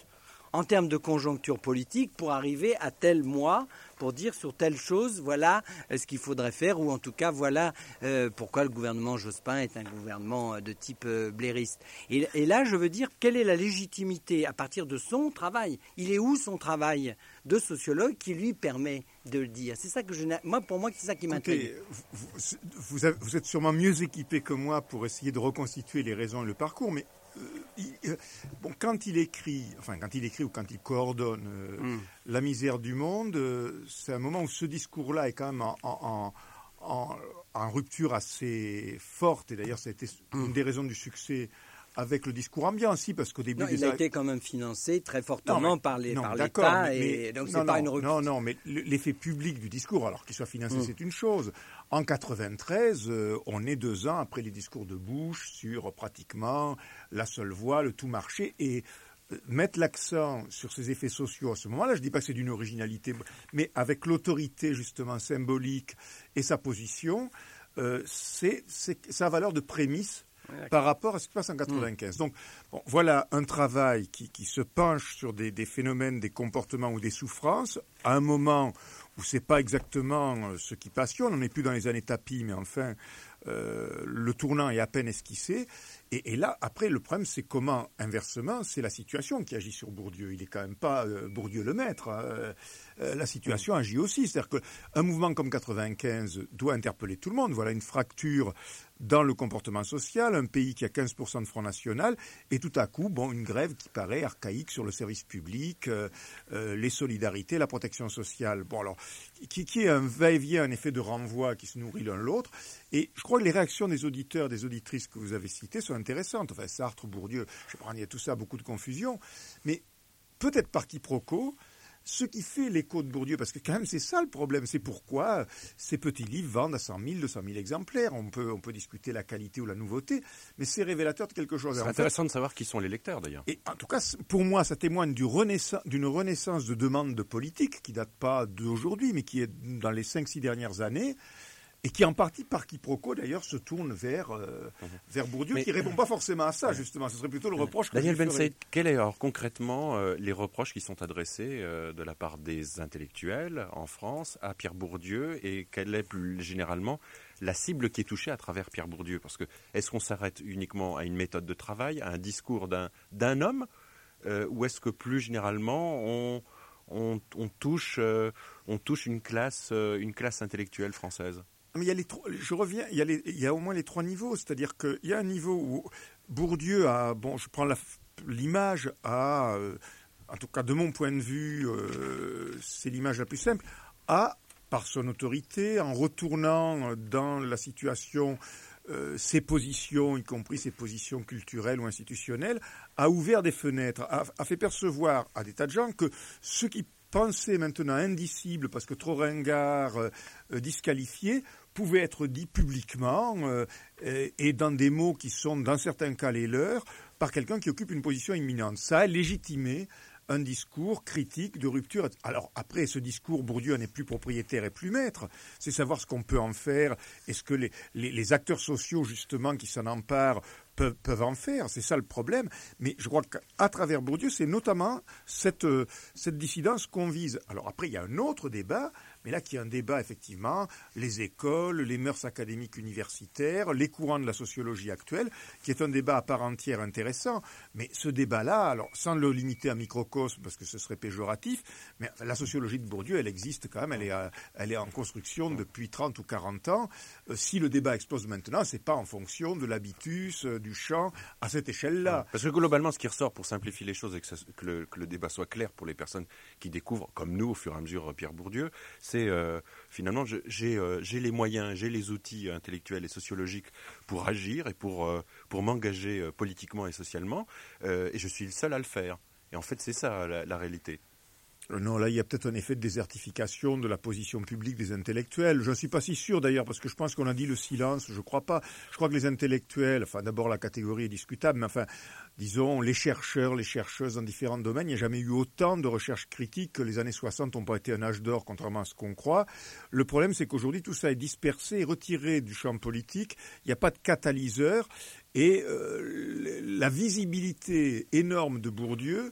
en termes de conjoncture politique pour arriver à tel mois, pour dire sur telle chose, voilà ce qu'il faudrait faire, ou en tout cas, voilà euh, pourquoi le gouvernement Jospin est un gouvernement de type euh, blairiste. Et, et là, je veux dire, quelle est la légitimité à partir de son travail? Il est où son travail de sociologue qui lui permet de le dire? C'est ça que je n'ai... Moi, pour moi, c'est ça qui m'intrigue. Vous, vous, avez, vous êtes sûrement mieux équipé que moi pour essayer de reconstituer les raisons et le parcours, mais Il, bon, quand il écrit, enfin quand il écrit ou quand il coordonne euh, mm. La misère du monde, euh, c'est un moment où ce discours-là est quand même en, en, en, en rupture assez forte. Et d'ailleurs, ça a été mm. une des raisons du succès avec le discours ambiant aussi, parce qu'au début... Non, des il a été quand même financé très fortement non, mais, par, les, non, par l'État, et mais, donc non, c'est non, pas une rupture. Non, non, mais l'effet public du discours, alors qu'il soit financé, mm. c'est une chose. En quatre-vingt-treize, euh, on est deux ans après les discours de Bush sur pratiquement la seule voie, le tout marché, et euh, mettre l'accent sur ces effets sociaux à ce moment-là, je ne dis pas que c'est d'une originalité, mais avec l'autorité justement symbolique et sa position, euh, c'est, c'est sa valeur de prémisse par rapport à ce qui se passe en quatre-vingt-quinze. Mmh. Donc, bon, voilà un travail qui, qui se penche sur des, des phénomènes, des comportements ou des souffrances, à un moment où c'est pas exactement ce qui passionne, on n'est plus dans les années tapis, mais enfin, euh, le tournant est à peine esquissé. Et, et là, après, le problème, c'est comment, inversement, c'est la situation qui agit sur Bourdieu. Il n'est quand même pas euh, Bourdieu le maître. Hein. Euh, la situation mmh. agit aussi. C'est-à-dire qu'un mouvement comme quatre-vingt-quinze doit interpeller tout le monde. Voilà une fracture dans le comportement social, un pays qui a quinze pour cent de Front National, et tout à coup, bon, une grève qui paraît archaïque sur le service public, euh, euh, les solidarités, la protection sociale. Bon, alors, qui, qui est un va-et-vient, un effet de renvoi qui se nourrit l'un l'autre. Et je crois que les réactions des auditeurs, des auditrices que vous avez citées sont intéressantes. Enfin, Sartre, Bourdieu, je prends, il y a tout ça, beaucoup de confusion. Mais peut-être par quiproquo, ce qui fait l'écho de Bourdieu, parce que quand même c'est ça le problème, c'est pourquoi ces petits livres vendent à cent mille, deux cent mille exemplaires. On peut, on peut discuter la qualité ou la nouveauté, mais c'est révélateur de quelque chose. C'est en intéressant fait, de savoir qui sont les lecteurs d'ailleurs. Et en tout cas, pour moi, ça témoigne du renaissance, d'une renaissance de demande de politique qui date pas d'aujourd'hui, mais qui est dans les cinq six dernières années. Et qui, en partie, par quiproquo, d'ailleurs, se tourne vers, euh, mmh. vers Bourdieu, mais, qui ne répond pas forcément à ça, justement. Ce serait plutôt le reproche que Daniel Ben Saïd, quels sont alors concrètement euh, les reproches qui sont adressés euh, de la part des intellectuels en France à Pierre Bourdieu, et quelle est plus généralement la cible qui est touchée à travers Pierre Bourdieu? Parce que est-ce qu'on s'arrête uniquement à une méthode de travail, à un discours d'un, d'un homme, euh, ou est-ce que plus généralement on, on, on, touche, euh, on touche une classe, euh, une classe intellectuelle française? Mais il y a les, je reviens, il y, a les, il y a au moins les trois niveaux, c'est-à-dire qu'il y a un niveau où Bourdieu a, bon, je prends la, l'image à, euh, en tout cas de mon point de vue, euh, c'est l'image la plus simple, a, par son autorité, en retournant dans la situation, euh, ses positions, y compris ses positions culturelles ou institutionnelles, a ouvert des fenêtres, a, a fait percevoir à des tas de gens que ceux qui pensaient maintenant indicibles parce que trop ringards, euh, disqualifiés, pouvait être dit publiquement euh, et, et dans des mots qui sont, dans certains cas, les leurs, par quelqu'un qui occupe une position imminente. Ça a légitimé un discours critique de rupture. Alors après, ce discours, Bourdieu n'est plus propriétaire et plus maître. C'est savoir ce qu'on peut en faire. Est-ce que les, les, les acteurs sociaux, justement, qui s'en emparent, peuvent, peuvent en faire? C'est ça le problème. Mais je crois qu'à travers Bourdieu, c'est notamment cette, euh, cette dissidence qu'on vise. Alors après, il y a un autre débat, mais là, qui est un débat, effectivement, les écoles, les mœurs académiques universitaires, les courants de la sociologie actuelle, qui est un débat à part entière intéressant. Mais ce débat-là, alors, sans le limiter à microcosme, parce que ce serait péjoratif, mais la sociologie de Bourdieu, elle existe quand même, elle est, à, elle est en construction depuis trente ou quarante ans. Euh, si le débat explose maintenant, c'est pas en fonction de l'habitus, euh, du champ, à cette échelle-là. Parce que globalement, ce qui ressort, pour simplifier les choses et que, ça, que, le, que le débat soit clair pour les personnes qui découvrent, comme nous, au fur et à mesure, Pierre Bourdieu, c'est Euh, finalement, je, j'ai, euh, j'ai les moyens, j'ai les outils intellectuels et sociologiques pour agir et pour, euh, pour m'engager euh, politiquement et socialement, euh, et je suis le seul à le faire. Et en fait, c'est ça la, la réalité. Non, là, il y a peut-être un effet de désertification de la position publique des intellectuels. Je ne suis pas si sûr, d'ailleurs, parce que je pense qu'on a dit le silence, je ne crois pas. Je crois que les intellectuels, enfin, d'abord, la catégorie est discutable, mais enfin, disons, les chercheurs, les chercheuses dans différents domaines, il n'y a jamais eu autant de recherches critiques que les années soixante n'ont pas été un âge d'or, contrairement à ce qu'on croit. Le problème, c'est qu'aujourd'hui, tout ça est dispersé et retiré du champ politique. Il n'y a pas de catalyseur. Et euh, la visibilité énorme de Bourdieu,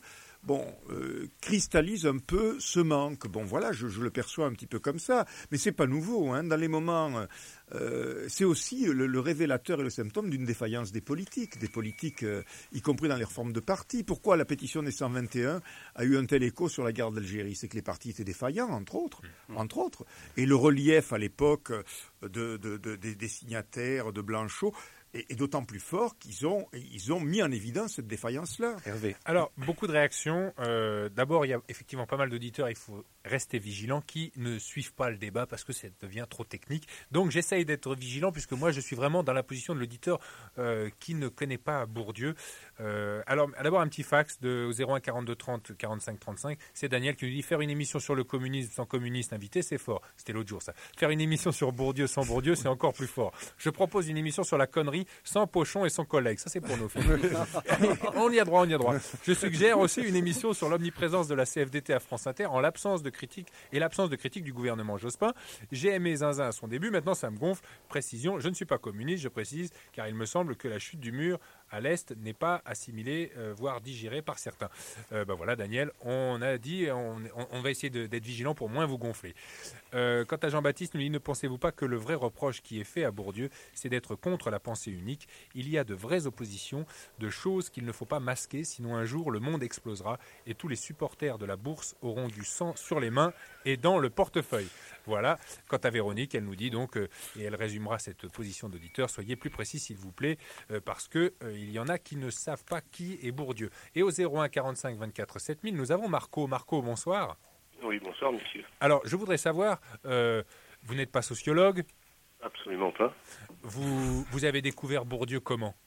bon, euh, cristallise un peu ce manque. Bon, voilà, je, je le perçois un petit peu comme ça, mais c'est pas nouveau. Hein. Dans les moments, euh, c'est aussi le, le révélateur et le symptôme d'une défaillance des politiques, des politiques, euh, y compris dans les réformes de partis. Pourquoi la pétition des cent vingt et un a eu un tel écho sur la guerre d'Algérie? C'est que les partis étaient défaillants, entre autres, mmh. entre autres. Et le relief à l'époque de, de, de, de, des signataires de Blanchot est d'autant plus fort qu'ils ont, ils ont mis en évidence cette défaillance-là. Hervé. Alors, beaucoup de réactions. Euh, d'abord, il y a effectivement pas mal d'auditeurs, il faut rester vigilant, qui ne suivent pas le débat parce que ça devient trop technique. Donc, j'essaye d'être vigilant puisque moi, je suis vraiment dans la position de l'auditeur euh, qui ne connaît pas Bourdieu. Euh, alors, d'abord, un petit fax de zéro un quarante-deux trente quarante-cinq trente-cinq. C'est Daniel qui nous dit « Faire une émission sur le communisme sans communiste invité, c'est fort. » C'était l'autre jour, ça. « Faire une émission sur Bourdieu sans Bourdieu, c'est encore plus fort. Je propose une émission sur la connerie sans Pochon et son collègue. » Ça, c'est pour nos films. On y a droit, on y a droit. Je suggère aussi une émission sur l'omniprésence de la C F D T à France Inter en l'absence de critique et l'absence de critique du gouvernement Jospin. J'ai aimé Zinzin à son début, maintenant ça me gonfle. Précision, je ne suis pas communiste, je précise, car il me semble que la chute du mur à l'Est n'est pas assimilée, euh, voire digérée par certains. Euh, ben voilà, Daniel, on a dit, on, on, on va essayer de, d'être vigilant pour moins vous gonfler. Euh, quant à Jean-Baptiste, nous dit, ne pensez-vous pas que le vrai reproche qui est fait à Bourdieu, c'est d'être contre la pensée unique? Il y a de vraies oppositions, de choses qu'il ne faut pas masquer, sinon un jour le monde explosera et tous les supporters de la bourse auront du sang sur les mains et dans le portefeuille. Voilà. Quant à Véronique, elle nous dit donc, euh, et elle résumera cette position d'auditeur, soyez plus précis s'il vous plaît, euh, parce que euh, il y en a qui ne savent pas qui est Bourdieu. Et au zéro un quarante-cinq vingt-quatre sept mille, nous avons Marco. Marco, bonsoir. Oui, bonsoir, monsieur. Alors, je voudrais savoir, euh, vous n'êtes pas sociologue? Absolument pas. Vous, vous avez découvert Bourdieu comment?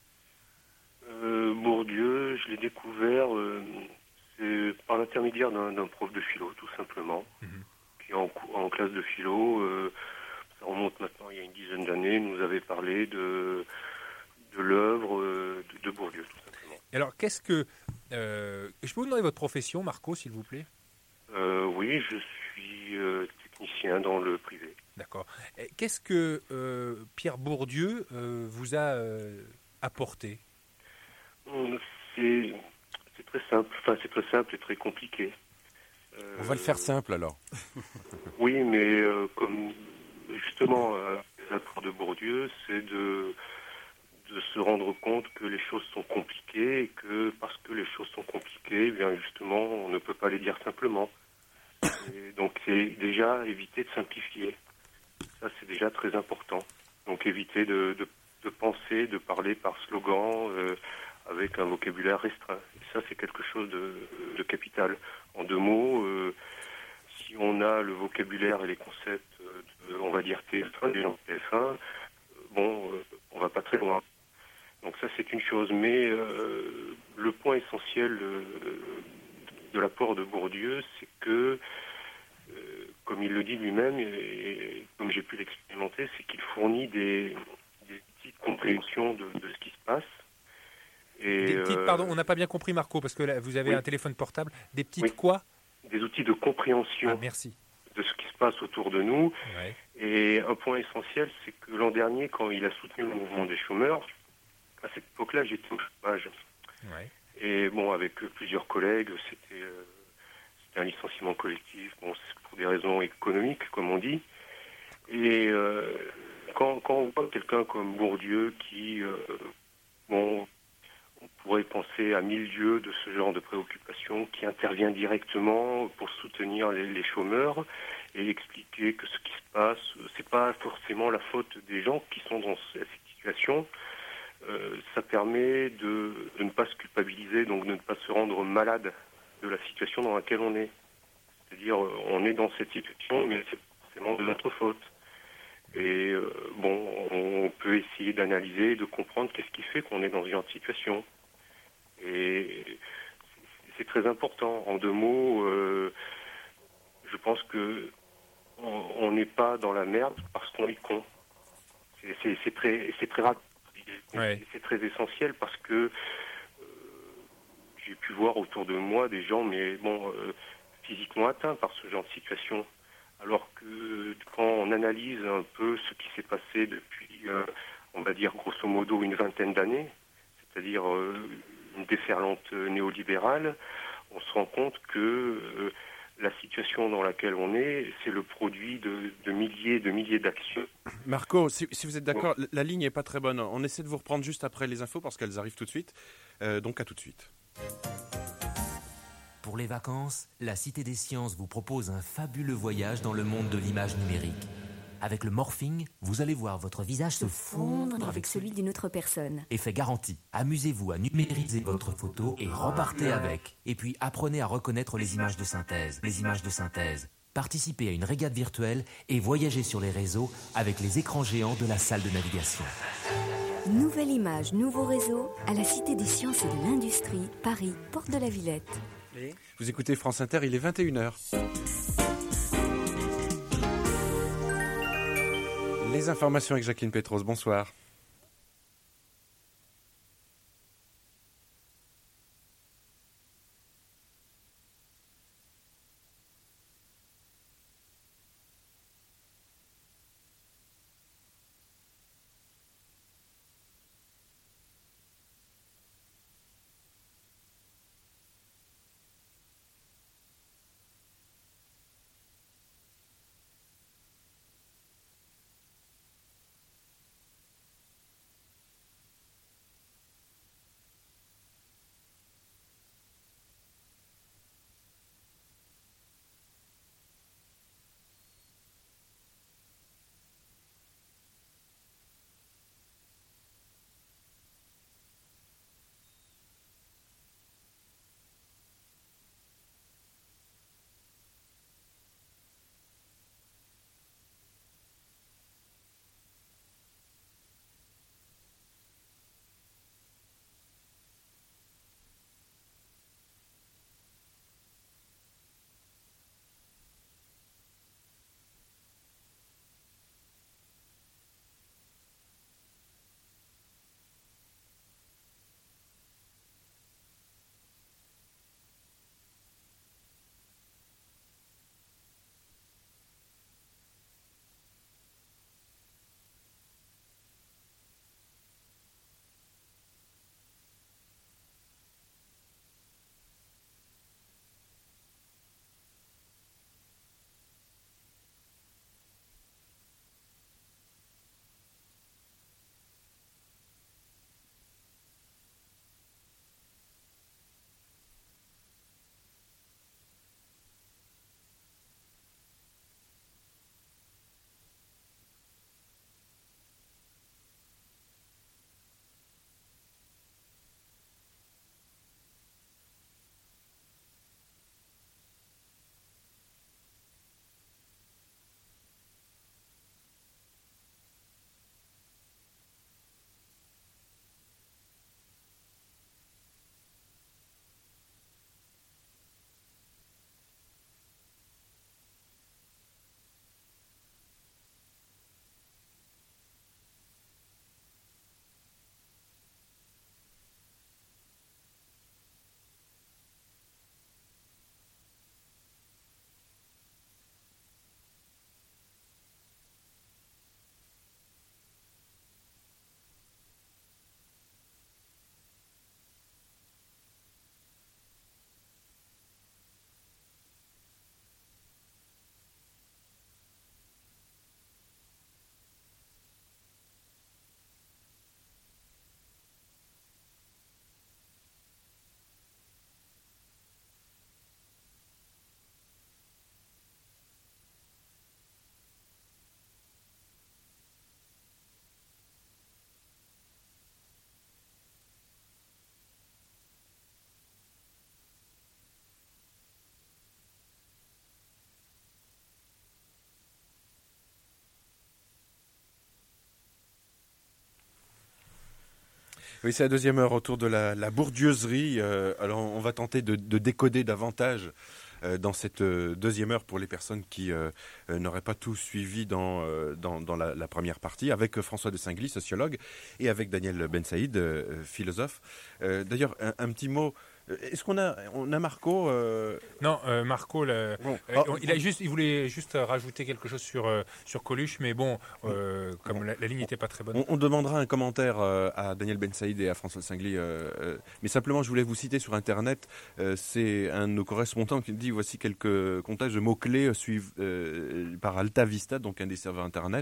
euh, Bourdieu, je l'ai découvert euh, c'est par l'intermédiaire d'un, d'un prof de philo, tout simplement, mmh. qui en, en classe de philo, euh, ça remonte maintenant il y a une dizaine d'années, nous avait parlé de, de l'œuvre euh, de, de Bourdieu, tout simplement. Alors, qu'est-ce que... Euh, je peux vous demander votre profession, Marco, s'il vous plaît? euh, Oui, je suis euh, technicien dans le privé. D'accord. Et qu'est-ce que euh, Pierre Bourdieu euh, vous a euh, apporté? c'est, c'est très simple, enfin c'est très simple et très compliqué. Euh, On va le faire simple alors. Oui, mais euh, comme justement euh, l'approche de Bourdieu, c'est de, de se rendre compte que les choses sont compliquées et que parce que les choses sont compliquées, eh bien justement on ne peut pas les dire simplement. Et donc c'est déjà éviter de simplifier. Ça c'est déjà très important. Donc éviter de, de, de penser, de parler par slogan, euh, avec un vocabulaire restreint. Et ça, c'est quelque chose de, de capital. En deux mots, euh, si on a le vocabulaire et les concepts, de, on va dire T F un, des gens de T F un, euh, bon, euh, on va pas très loin. Donc ça, c'est une chose. Mais euh, le point essentiel euh, de l'apport de Bourdieu, c'est que, euh, comme il le dit lui-même, et, et comme j'ai pu l'expérimenter, c'est qu'il fournit des, des petites compréhensions de, de ce qui se passe. Et des petites, euh, pardon, on n'a pas bien compris, Marco, parce que là, vous avez oui. un téléphone portable. Des petites oui. quoi? Des outils de compréhension ah, merci. de ce qui se passe autour de nous. Ouais. Et un point essentiel, c'est que l'an dernier, quand il a soutenu le mouvement des chômeurs, à cette époque-là, j'étais au chômage. Ouais. Et bon, avec plusieurs collègues, c'était, euh, c'était un licenciement collectif, bon, c'est pour des raisons économiques, comme on dit. Et euh, quand, quand on voit quelqu'un comme Bourdieu qui, euh, bon, on pourrait penser à mille lieues de ce genre de préoccupation, qui intervient directement pour soutenir les, les chômeurs et expliquer que ce qui se passe, c'est pas forcément la faute des gens qui sont dans cette situation. Euh, ça permet de, de ne pas se culpabiliser, donc de ne pas se rendre malade de la situation dans laquelle on est. C'est-à-dire, on est dans cette situation, mais c'est forcément de notre faute. Et euh, bon, on peut essayer d'analyser, de comprendre qu'est-ce qui fait qu'on est dans une situation. Et c'est très important. En deux mots, euh, je pense que on n'est pas dans la merde parce qu'on est con. C'est, c'est, c'est très, c'est très rapide. Ouais. C'est très essentiel parce que euh, j'ai pu voir autour de moi des gens, mais bon, euh, physiquement atteints par ce genre de situation. Alors que quand on analyse un peu ce qui s'est passé depuis, euh, on va dire grosso modo une vingtaine d'années, c'est-à-dire euh, une déferlante néolibérale, on se rend compte que euh, la situation dans laquelle on est, c'est le produit de, de milliers et de milliers d'actions. Marco, si, si vous êtes d'accord, bon. La ligne n'est pas très bonne. On essaie de vous reprendre juste après les infos parce qu'elles arrivent tout de suite. Euh, donc à tout de suite. Pour les vacances, la Cité des Sciences vous propose un fabuleux voyage dans le monde de l'image numérique. Avec le morphing, vous allez voir votre visage se fondre avec celui d'une autre personne. Effet garanti. Amusez-vous à numériser votre photo et repartez avec. Et puis apprenez à reconnaître les images de synthèse. Les images de synthèse. Participez à une régate virtuelle et voyagez sur les réseaux avec les écrans géants de la salle de navigation. Nouvelle image, nouveau réseau à la Cité des Sciences et de l'Industrie, Paris, Porte de la Villette. Vous écoutez France Inter, il est vingt et une heures. Les informations avec Jacqueline Pétros, bonsoir. Oui, c'est la deuxième heure autour de la, la bourdieuserie. Euh, alors, on va tenter de, de décoder davantage euh, dans cette euh, deuxième heure pour les personnes qui euh, euh, n'auraient pas tout suivi dans, euh, dans, dans la, la première partie, avec François de Singly, sociologue, et avec Daniel Ben Saïd, euh, philosophe. Euh, d'ailleurs, un, un petit mot Est-ce qu'on a, on a Marco euh... Non, euh, Marco, le, bon. euh, oh, il, a juste, il voulait juste rajouter quelque chose sur, euh, sur Coluche, mais bon, euh, comme la, la ligne n'était pas très bonne. On, on demandera un commentaire euh, à Daniel Ben Saïd et à François Singly, euh, euh, mais simplement je voulais vous citer sur Internet, euh, c'est un de nos correspondants qui dit voici quelques comptages de mots-clés suivis euh, par Alta Vista, donc un des serveurs Internet,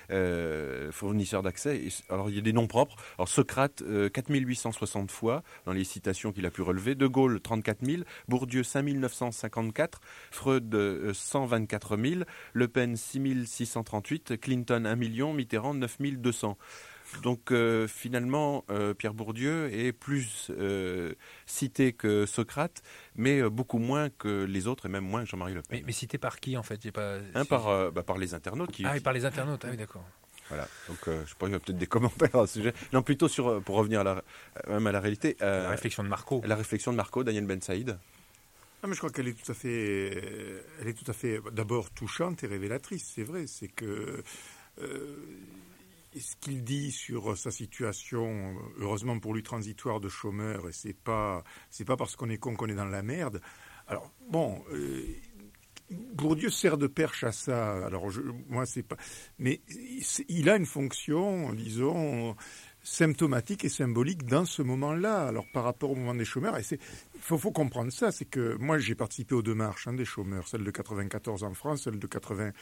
euh, fournisseur d'accès. Et, alors il y a des noms propres. Alors Socrate, euh, quatre mille huit cent soixante fois dans les citations qu'il a pu relever. De Gaulle, trente-quatre mille. Bourdieu, cinq mille neuf cent cinquante-quatre. Freud, euh, cent vingt-quatre mille. Le Pen, six mille six cent trente-huit. Clinton, un million. Mitterrand, neuf mille deux cents. Donc euh, finalement, euh, Pierre Bourdieu est plus euh, cité que Socrate, mais euh, beaucoup moins que les autres, et même moins que Jean-Marie Le Pen. Mais, mais cité par qui, en fait? J'ai pas... Hein, par, euh, bah, par les internautes. Qui, ah, qui... et par les internautes, ah oui, d'accord. Voilà, donc euh, je pense qu'il y a peut-être des commentaires à ce sujet. Non, plutôt sur, pour revenir à la, même à la réalité. Euh, la réflexion de Marco. La réflexion de Marco, Daniel Ben Saïd. Non, mais je crois qu'elle est tout à fait, elle est tout à fait, d'abord touchante et révélatrice. C'est vrai, c'est que euh, ce qu'il dit sur sa situation, heureusement pour lui transitoire de chômeur, et c'est pas, c'est pas parce qu'on est con qu'on est dans la merde. Alors bon. Euh, Bourdieu sert de perche à ça. Alors, je, moi, c'est pas. Mais il a une fonction, disons, symptomatique et symbolique dans ce moment-là. Alors, par rapport au moment des chômeurs, et c'est, il faut, faut comprendre ça, c'est que moi, j'ai participé aux deux marches hein, des chômeurs, celle de quatre-vingt-quatorze en France, celle de quatre-vingts,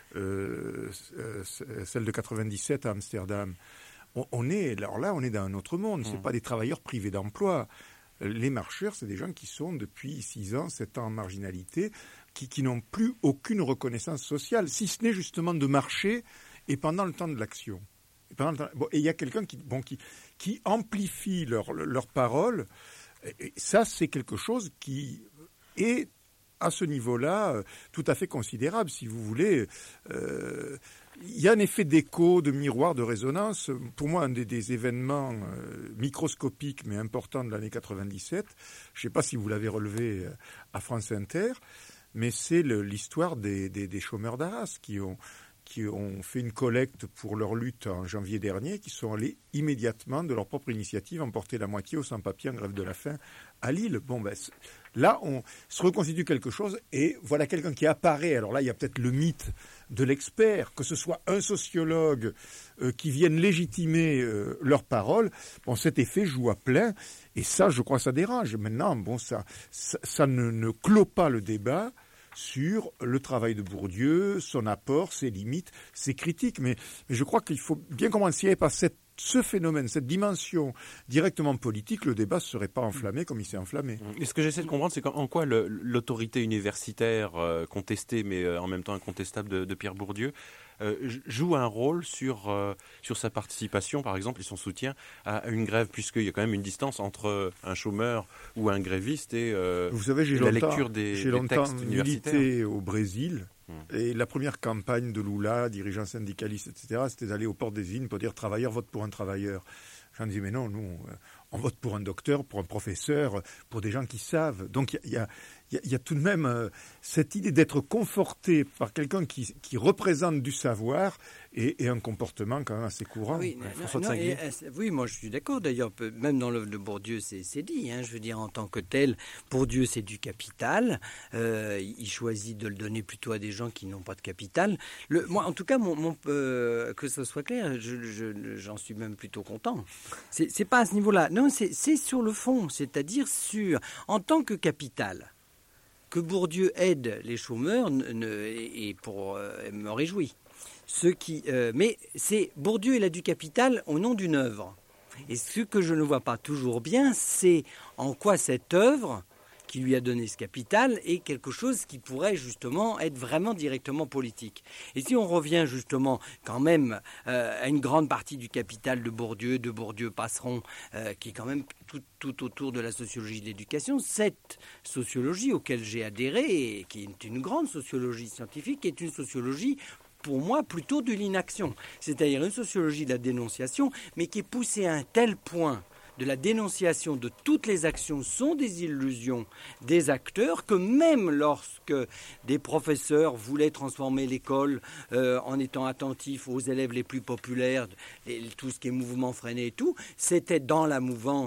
euh, celle de quatre-vingt-dix-sept à Amsterdam. On, on est, alors là, on est dans un autre monde. C'est mmh. pas des travailleurs privés d'emploi. Les marcheurs, c'est des gens qui sont depuis six ans, sept ans en marginalité, qui, qui n'ont plus aucune reconnaissance sociale, si ce n'est justement de marcher et pendant le temps de l'action. Et il bon, y a quelqu'un qui, bon, qui, qui amplifie leurs leur paroles. Et ça, c'est quelque chose qui est, à ce niveau-là, euh, tout à fait considérable, si vous voulez. Euh, Il y a un effet d'écho, de miroir, de résonance. Pour moi, un des, des événements euh, microscopiques mais importants de l'année quatre-vingt-dix-sept, je ne sais pas si vous l'avez relevé à France Inter, mais c'est le, l'histoire des, des, des chômeurs d'Arras qui ont, qui ont fait une collecte pour leur lutte en janvier dernier, qui sont allés immédiatement, de leur propre initiative, emporter la moitié aux sans-papiers en grève de la faim à Lille. Bon, ben, là, on se reconstitue quelque chose et voilà quelqu'un qui apparaît. Alors là, il y a peut-être le mythe de l'expert, que ce soit un sociologue euh, qui vienne légitimer euh, leurs paroles. Bon, cet effet joue à plein et ça, je crois, ça dérange. Maintenant, bon, ça, ça, ça ne, ne clôt pas le débat sur le travail de Bourdieu, son apport, ses limites, ses critiques. Mais, mais je crois qu'il faut bien comprendre s'il n'y avait pas cette ce phénomène, cette dimension directement politique, le débat ne serait pas enflammé comme il s'est enflammé. Et ce que j'essaie de comprendre, c'est en quoi le, l'autorité universitaire euh, contestée, mais euh, en même temps incontestable de, de Pierre Bourdieu, euh, joue un rôle sur, euh, sur sa participation, par exemple, et son soutien à une grève, puisqu'il y a quand même une distance entre un chômeur ou un gréviste et, euh, Vous savez, j'ai et la longtemps, lecture des, j'ai des longtemps textes universitaires. milité au Brésil. Et la première campagne de Lula, dirigeant syndicaliste, et cetera, c'était d'aller aux portes des usines pour dire « travailleur vote pour un travailleur ». J'en disais « mais non, nous, on vote pour un docteur, pour un professeur, pour des gens qui savent ». Donc il y a, y, a, y a tout de même euh, cette idée d'être conforté par quelqu'un qui, qui représente du savoir et, et un comportement quand même assez courant. Oui, François non, de et, oui, moi je suis d'accord. D'ailleurs, même dans l'œuvre de Bourdieu, c'est, c'est dit. Hein, je veux dire, en tant que tel, Bourdieu, c'est du capital. Euh, il choisit de le donner plutôt à des gens qui n'ont pas de capital. Le, moi, en tout cas, mon, mon, euh, que ce soit clair, je, je, j'en suis même plutôt content. C'est, c'est pas à ce niveau-là. Non, c'est, c'est sur le fond, c'est-à-dire sur, en tant que capital, que Bourdieu aide les chômeurs, ne, ne, et pour euh, me réjouis. Ce qui, euh, mais c'est Bourdieu, il a du capital au nom d'une œuvre. Et ce que je ne vois pas toujours bien, c'est en quoi cette œuvre qui lui a donné ce capital est quelque chose qui pourrait justement être vraiment directement politique. Et si on revient justement quand même euh, à une grande partie du capital de Bourdieu, de Bourdieu-Passeron, euh, qui est quand même tout, tout autour de la sociologie de l'éducation, cette sociologie auquel j'ai adhéré, et qui est une grande sociologie scientifique, est une sociologie pour moi, plutôt de l'inaction. C'est-à-dire une sociologie de la dénonciation, mais qui est poussée à un tel point de la dénonciation de toutes les actions sont des illusions des acteurs, que même lorsque des professeurs voulaient transformer l'école euh, en étant attentifs aux élèves les plus populaires, les, tout ce qui est mouvement freiné et tout, c'était dans la mouvance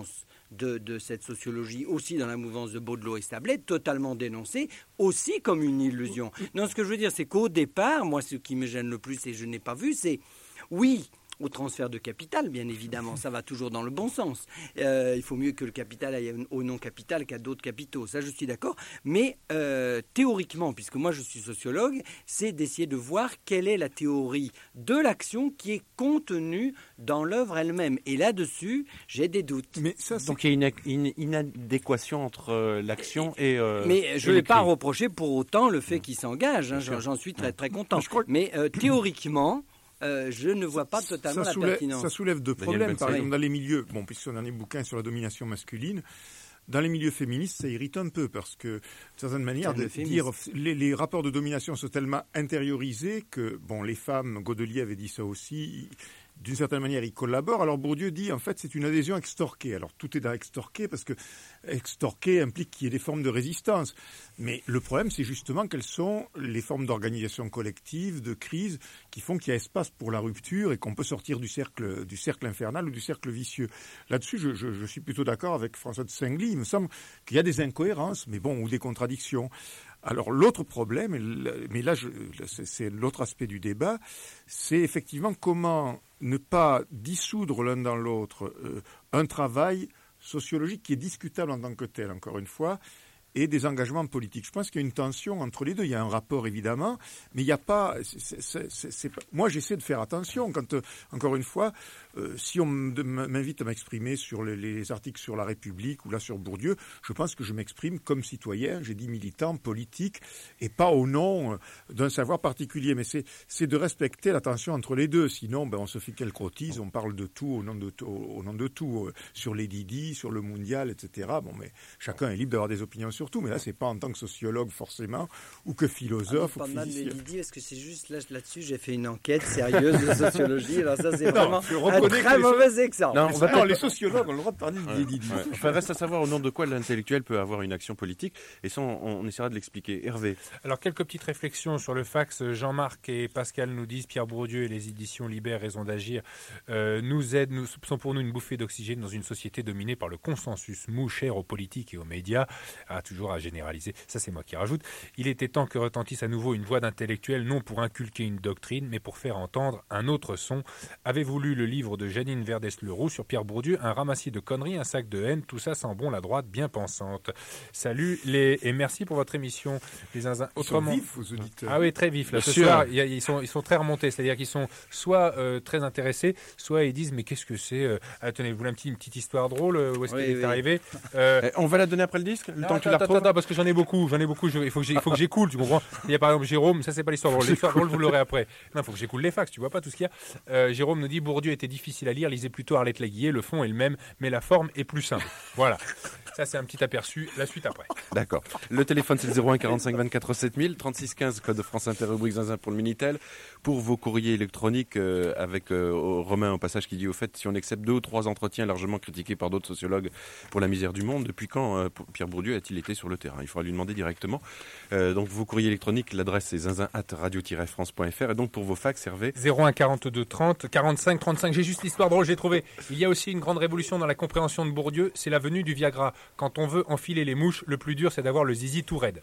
de, de cette sociologie, aussi dans la mouvance de Baudelot et Stablet, totalement dénoncée, aussi comme une illusion. Non, ce que je veux dire, c'est qu'au départ, moi, ce qui me gêne le plus, et je n'ai pas vu, c'est, oui, au transfert de capital, bien évidemment, ça va toujours dans le bon sens. Euh, il faut mieux que le capital aille au non-capital qu'à d'autres capitaux, ça je suis d'accord. Mais euh, théoriquement, puisque moi je suis sociologue, c'est d'essayer de voir quelle est la théorie de l'action qui est contenue dans l'œuvre elle-même. Et là-dessus, j'ai des doutes. Mais ça, donc il y a une, une inadéquation entre euh, l'action et euh, Mais je ne vais pas reprocher pour autant le fait qu'il s'engage, hein, j'en, j'en suis très très content. Mais euh, théoriquement... Euh, je ne vois pas totalement ça la soulève, pertinence. Ça soulève deux problèmes. Par exemple, dans les milieux, bon, puisqu'on a un bouquin sur la domination masculine, dans les milieux féministes, ça irrite un peu parce que, de certaine manière, de dire les, les rapports de domination sont tellement intériorisés que, bon, les femmes, Godelier avait dit ça aussi. D'une certaine manière, il collabore. Alors Bourdieu dit, en fait, c'est une adhésion extorquée. Alors tout est dans extorqué parce que extorquer implique qu'il y ait des formes de résistance. Mais le problème, c'est justement quelles sont les formes d'organisation collective, de crise, qui font qu'il y a espace pour la rupture et qu'on peut sortir du cercle, du cercle infernal ou du cercle vicieux. Là-dessus, je, je, je suis plutôt d'accord avec François de Singly. Il me semble qu'il y a des incohérences, mais bon, ou des contradictions. Alors l'autre problème, mais là je, c'est l'autre aspect du débat, c'est effectivement comment ne pas dissoudre l'un dans l'autre euh, un travail sociologique qui est discutable en tant que tel, encore une fois, et des engagements politiques. Je pense qu'il y a une tension entre les deux. Il y a un rapport, évidemment, mais il n'y a pas... C'est, c'est, c'est, c'est, moi, j'essaie de faire attention. Quand, euh, encore une fois, euh, si on m'invite à m'exprimer sur les, les articles sur la République ou là sur Bourdieu, je pense que je m'exprime comme citoyen, j'ai dit militant, politique, et pas au nom euh, d'un savoir particulier. Mais c'est, c'est de respecter la tension entre les deux. Sinon, ben, on se fait quelques rôtisses, on parle de tout au nom de, au, au nom de tout, euh, sur les Didi, sur le mondial, et cetera. Bon, mais chacun est libre d'avoir des opinions sur tout, mais là, c'est pas en tant que sociologue forcément, ou que philosophe, ah, ou que pas physicien. Mal de Didi, parce que c'est juste là, là-dessus, j'ai fait une enquête sérieuse de sociologie. Alors ça, c'est vraiment non, un très mauvais so... exemple. Non, on va non, les sociologues ont le droit de parler ouais, de Didi. Ouais. Enfin, reste à savoir au nom de quoi l'intellectuel peut avoir une action politique, et ça, on, on essaiera de l'expliquer. Hervé. Alors, quelques petites réflexions sur le fax. Jean-Marc et Pascal nous disent Pierre Bourdieu et les éditions Libère, Raison d'agir, euh, nous aident, nous, sont pour nous une bouffée d'oxygène dans une société dominée par le consensus mou, cher aux politiques et aux médias. Ah, toujours à généraliser. Ça, c'est moi qui rajoute. Il était temps que retentisse à nouveau une voix d'intellectuel, non pour inculquer une doctrine, mais pour faire entendre un autre son. Avez-vous lu le livre de Janine Verdès-Leroux sur Pierre Bourdieu, un ramassis de conneries, un sac de haine, tout ça sent bon la droite bien pensante. Salut les et merci pour votre émission. Les zinzins. Autrement, ils sont vifs aux auditeurs. Ah oui, très vifs. Là, bien ce sûr. soir, y a, ils sont ils sont très remontés, c'est-à-dire qu'ils sont soit euh, très intéressés, soit ils disent mais qu'est-ce que c'est euh, attendez, vous voulez une petite, une petite histoire drôle euh, où est-ce oui, qu'elle oui. est arrivée euh, eh, on va la donner après le disque, le non, temps attends, que tu la attends, attends, parce que j'en ai beaucoup, j'en ai beaucoup. Je, il faut que il faut que j'écoule, tu comprends? Il y a par exemple Jérôme, ça c'est pas l'histoire drôle. L'histoire drôle vous l'aurez après. Non, il faut que j'écoule les fax. Tu vois pas tout ce qu'il y a. Euh, Jérôme nous dit Bourdieu était difficile à lire, lisez plutôt Arlette Laguillet. Le fond est le même, mais la forme est plus simple. Voilà. Ça c'est un petit aperçu. La suite après. D'accord. Le téléphone c'est le zéro un quarante-cinq vingt-quatre sept mille, trente-six quinze code de France Inter rubrique zinzin pour le Minitel. Pour vos courriers électroniques euh, avec euh, Romain au passage qui dit au fait si on accepte deux ou trois entretiens largement critiqués par d'autres sociologues pour la misère du monde, depuis quand euh, Pierre Bourdieu a-t-il été sur le terrain? Il faudra lui demander directement. Euh, donc vos courriers électroniques, l'adresse c'est zinzin arobase radio tiret france point f r et donc pour vos fax, Hervé zéro un quarante-deux trente quarante-cinq trente-cinq. J'ai juste l'histoire drôle, j'ai trouvé. Il y a aussi une grande révolution dans la compréhension de Bourdieu, c'est la venue du Viagra. Quand on veut enfiler les mouches, le plus dur c'est d'avoir le zizi tout raide.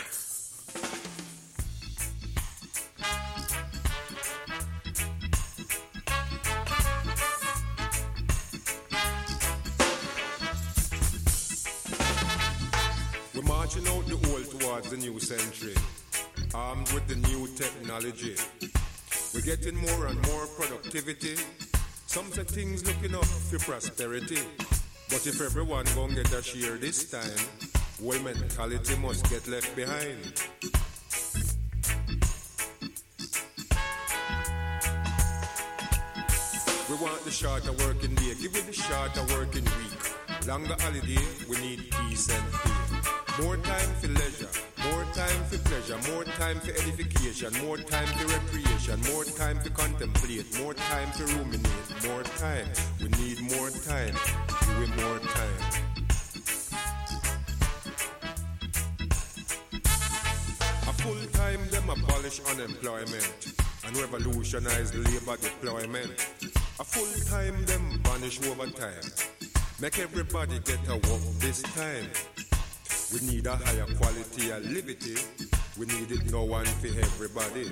Marching out the old towards the new century, armed with the new technology. We're getting more and more productivity. Some say things looking up for prosperity. But if everyone gon' get a share this time, well, mentality must get left behind. We want the shorter working day, give it the shorter working week. Longer holiday, we need peace and peace. More time for leisure, more time for pleasure, more time for edification, more time for recreation, more time to contemplate, more time to ruminate, more time. We need more time, give it more time. A full time them abolish unemployment and revolutionize labor deployment. A full time them banish overtime. Make everybody get a walk this time. We need a higher quality of liberty. We need it no one for everybody.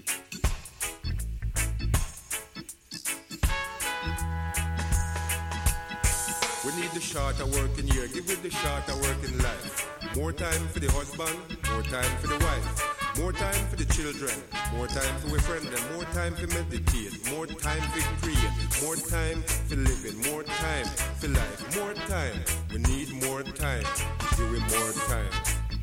We need the shorter working year, give it the shorter working life. More time for the husband, more time for the wife. More time for the children, more time for we friend them, more time for meditate, more time for create, more time for living, more time for life, more time. We need more time, give we more time.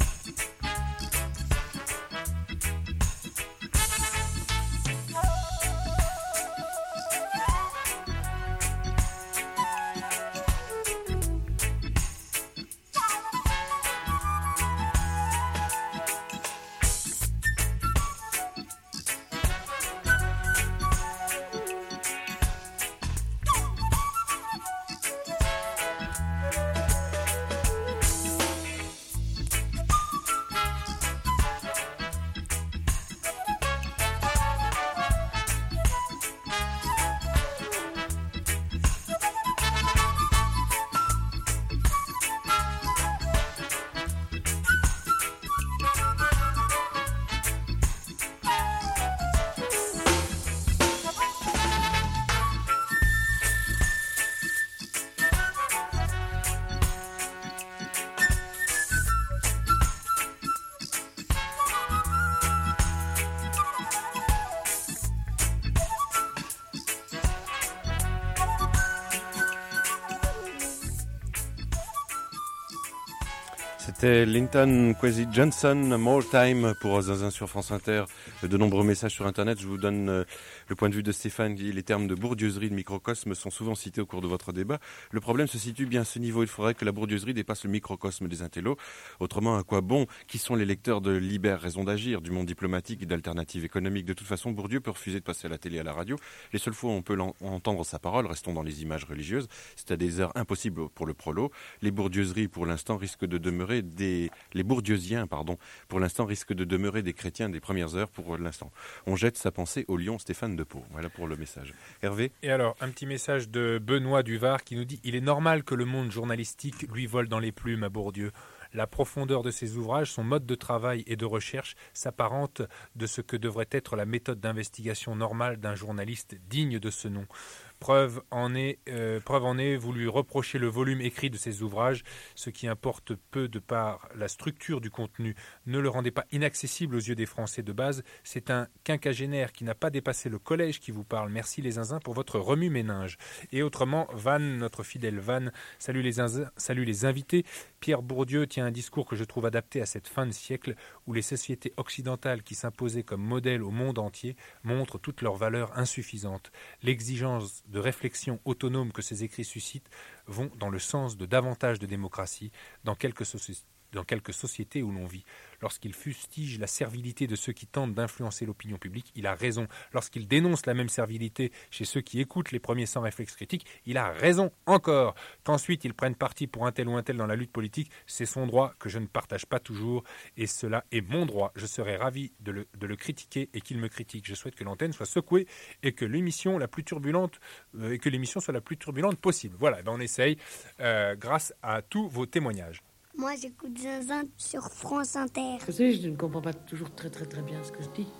C'était Linton Kwesi Johnson, More Time pour Zinzin sur France Inter. De nombreux messages sur Internet. Je vous donne euh, le point de vue de Stéphane. Les termes de bourdieuserie, de microcosme sont souvent cités au cours de votre débat. Le problème se situe bien à ce niveau. Il faudrait que la bourdieuserie dépasse le microcosme des intellos. Autrement, à quoi bon? Qui sont les lecteurs de Libère, Raison d'agir, du Monde diplomatique et d'Alternative économique? De toute façon, Bourdieu peut refuser de passer à la télé et à la radio. Les seules fois où on peut entendre sa parole, restons dans les images religieuses, c'est à des heures impossibles pour le prolo. Les bourdieuseries, pour l'instant, risquent de demeurer des... Les bourdieusiens, pardon, pour l'instant, risquent de demeurer des chrétiens des premières heures pour l'instant. On jette sa pensée au lion Stéphane de Pau. Voilà pour le message. Hervé? Et alors, un petit message de Benoît Duvar qui nous dit « Il est normal que le monde journalistique lui vole dans les plumes à Bourdieu. La profondeur de ses ouvrages, son mode de travail et de recherche s'apparente de ce que devrait être la méthode d'investigation normale d'un journaliste digne de ce nom. Preuve en est, euh, preuve en est, vous lui reprochez le volume écrit de ses ouvrages, ce qui importe peu de par la structure du contenu. Ne le rendez pas inaccessible aux yeux des Français de base. C'est un quinquagénaire qui n'a pas dépassé le collège qui vous parle. Merci les zinzins pour votre remue-ménage. » Et autrement, Van, notre fidèle Van, salue les zinzins, salue les invités. Pierre Bourdieu tient un discours que je trouve adapté à cette fin de siècle où les sociétés occidentales qui s'imposaient comme modèle au monde entier montrent toutes leurs valeurs insuffisantes. L'exigence de réflexion autonome que ces écrits suscitent vont dans le sens de davantage de démocratie dans quelques, soci- dans quelques sociétés où l'on vit. Lorsqu'il fustige la servilité de ceux qui tentent d'influencer l'opinion publique, il a raison. Lorsqu'il dénonce la même servilité chez ceux qui écoutent les premiers sans réflexe critique, il a raison encore. Qu'ensuite ils prennent parti pour un tel ou un tel dans la lutte politique, c'est son droit que je ne partage pas toujours et cela est mon droit. Je serais ravi de le, de le critiquer et qu'il me critique. Je souhaite que l'antenne soit secouée et que l'émission la plus turbulente euh, et que l'émission soit la plus turbulente possible. Voilà, ben on essaye euh, grâce à tous vos témoignages. Moi, j'écoute Zinzin sur France Inter. Vous savez, je ne comprends pas toujours très très très bien ce que je dis.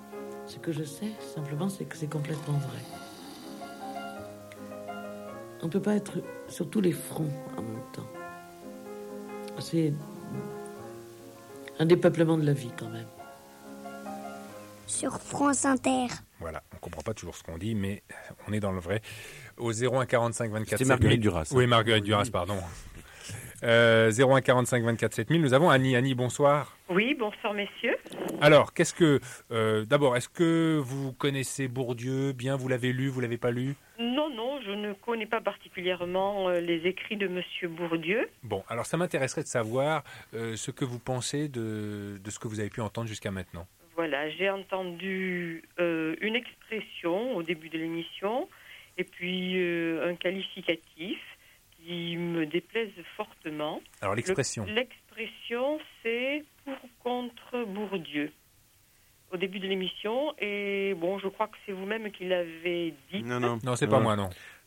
Ce que je sais, simplement, c'est que c'est complètement vrai. On ne peut pas être sur tous les fronts en même temps. C'est un dépeuplement de la vie, quand même. Sur France Inter. Voilà, on ne comprend pas toujours ce qu'on dit, mais on est dans le vrai. Au zéro un quarante-cinq vingt-quatre... C'est Marguerite Duras. Oui, Marguerite Duras, pardon. Euh, zéro un quarante-cinq vingt-quatre sept mille. Nous avons Annie. Annie, bonsoir. Oui, bonsoir messieurs. Alors, qu'est-ce que... Euh, d'abord, est-ce que vous connaissez Bourdieu bien? Vous l'avez lu? Vous l'avez pas lu? Non, non, je ne connais pas particulièrement euh, les écrits de Monsieur Bourdieu. Bon, alors ça m'intéresserait de savoir euh, ce que vous pensez de, de ce que vous avez pu entendre jusqu'à maintenant. Voilà, j'ai entendu euh, une expression au début de l'émission et puis euh, un qualificatif qui me déplaise fortement. Alors l'expression Le, L'expression, c'est pour contre Bourdieu. Au début de l'émission, et bon, je crois que c'est vous-même qui l'avez dit. Non, non, non, c'est pas non. moi, non.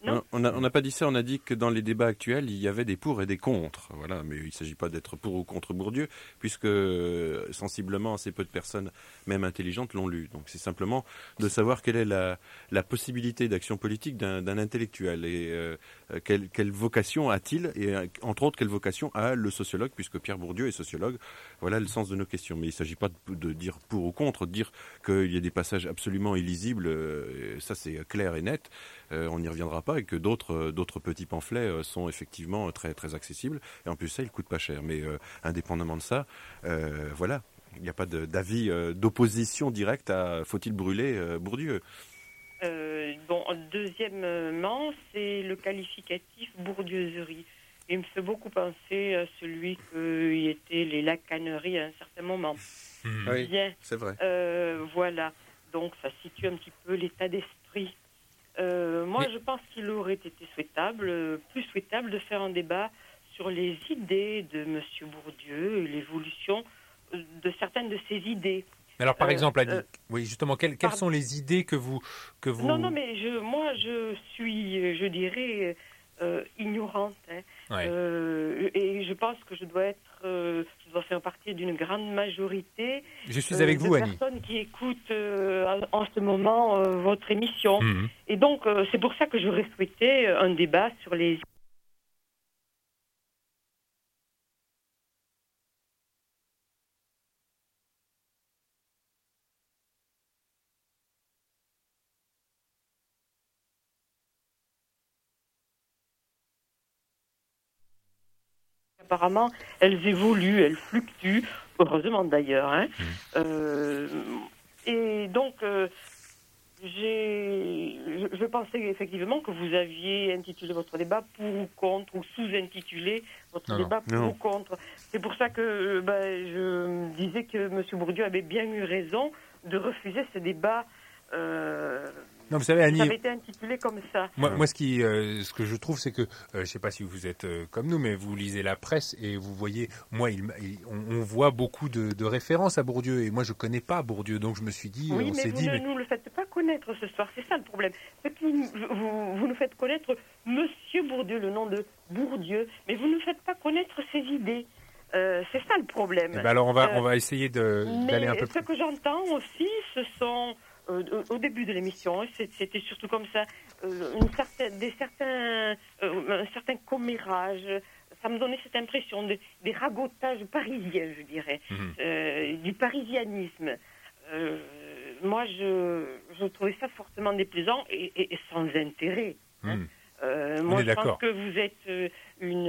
Non. On n'a on n'a pas dit ça, on a dit que dans les débats actuels, il y avait des pour et des contre. Voilà, mais il ne s'agit pas d'être pour ou contre Bourdieu, puisque euh, sensiblement assez peu de personnes, même intelligentes, l'ont lu. Donc c'est simplement de savoir quelle est la, la possibilité d'action politique d'un d'un intellectuel et euh, quelle, quelle vocation a-t-il, et euh, entre autres quelle vocation a le sociologue, puisque Pierre Bourdieu est sociologue. Voilà le sens de nos questions. Mais il ne s'agit pas de, de dire pour ou contre, de dire qu'il y a des passages absolument illisibles, euh, ça c'est clair et net. Euh, on n'y reviendra pas, et que d'autres euh, d'autres petits pamphlets euh, sont effectivement euh, très très accessibles, et en plus ça, ils coûtent pas cher. Mais euh, indépendamment de ça, euh, voilà, il n'y a pas de- d'avis euh, d'opposition directe à faut-il brûler euh, Bourdieu. Euh, bon, deuxièmement, c'est le qualificatif bourdieuserie. Il me fait beaucoup penser à celui qui était les lacaneries à un certain moment. Oui, Bien. c'est vrai. Euh, voilà. Donc, ça situe un petit peu l'état d'esprit. Euh, moi, Mais- je pense qu'il aurait été souhaitable, euh, plus souhaitable, de faire un débat sur les idées de M. Bourdieu et l'évolution euh, de certaines de ses idées. Mais alors, par Euh, exemple, Annie, euh, oui, justement, quelles, quelles pardon. sont les idées que vous, que vous... Non, non, mais je, moi, je suis, je dirais, euh, ignorante. Hein. Ouais. Euh, et je pense que je dois être, euh, je dois faire partie d'une grande majorité. Je suis euh, avec de vous, Annie. personnes qui écoutent euh, en ce moment euh, votre émission. Mhm. Et donc, euh, c'est pour ça que j'aurais souhaité un débat sur les. Apparemment, elles évoluent, elles fluctuent, heureusement d'ailleurs. Hein. Euh, et donc, euh, j'ai, je, je pensais effectivement que vous aviez intitulé votre débat pour ou contre, ou sous-intitulé votre Non, non. débat pour Non. ou contre. C'est pour ça que euh, ben, je me disais que M. Bourdieu avait bien eu raison de refuser ce débat. Euh, Non, vous savez, ça Annie, avait été intitulé comme ça. moi, moi ce, qui, euh, ce que je trouve, c'est que, euh, je ne sais pas si vous êtes euh, comme nous, mais vous lisez la presse et vous voyez, moi, il, il- on, on voit beaucoup de, de références à Bourdieu, et moi, je ne connais pas Bourdieu, donc je me suis dit, Oui, on mais s'est vous dit... ne mais- nous le faites pas connaître ce soir, c'est ça le problème. Ce qui, vous, vous nous faites connaître Monsieur Bourdieu, le nom de Bourdieu, mais vous ne faites pas connaître ses idées. Euh, c'est ça le problème. Eh ben alors, on va, Euh, on va essayer de- d'aller un peu Mais plus... ce que j'entends aussi, ce sont, euh, au au début de l'émission, hein, c'est- c'était surtout comme ça, euh, une certaine, des certains, euh, un certain commérage. Ça me donnait cette impression de, des ragotages parisiens, je dirais, Mhm. euh, du parisianisme. Euh, moi, je, je trouvais ça fortement déplaisant et, et- et sans intérêt. hein. Mhm. Euh, On moi, est je pense d'accord. que vous êtes euh, une,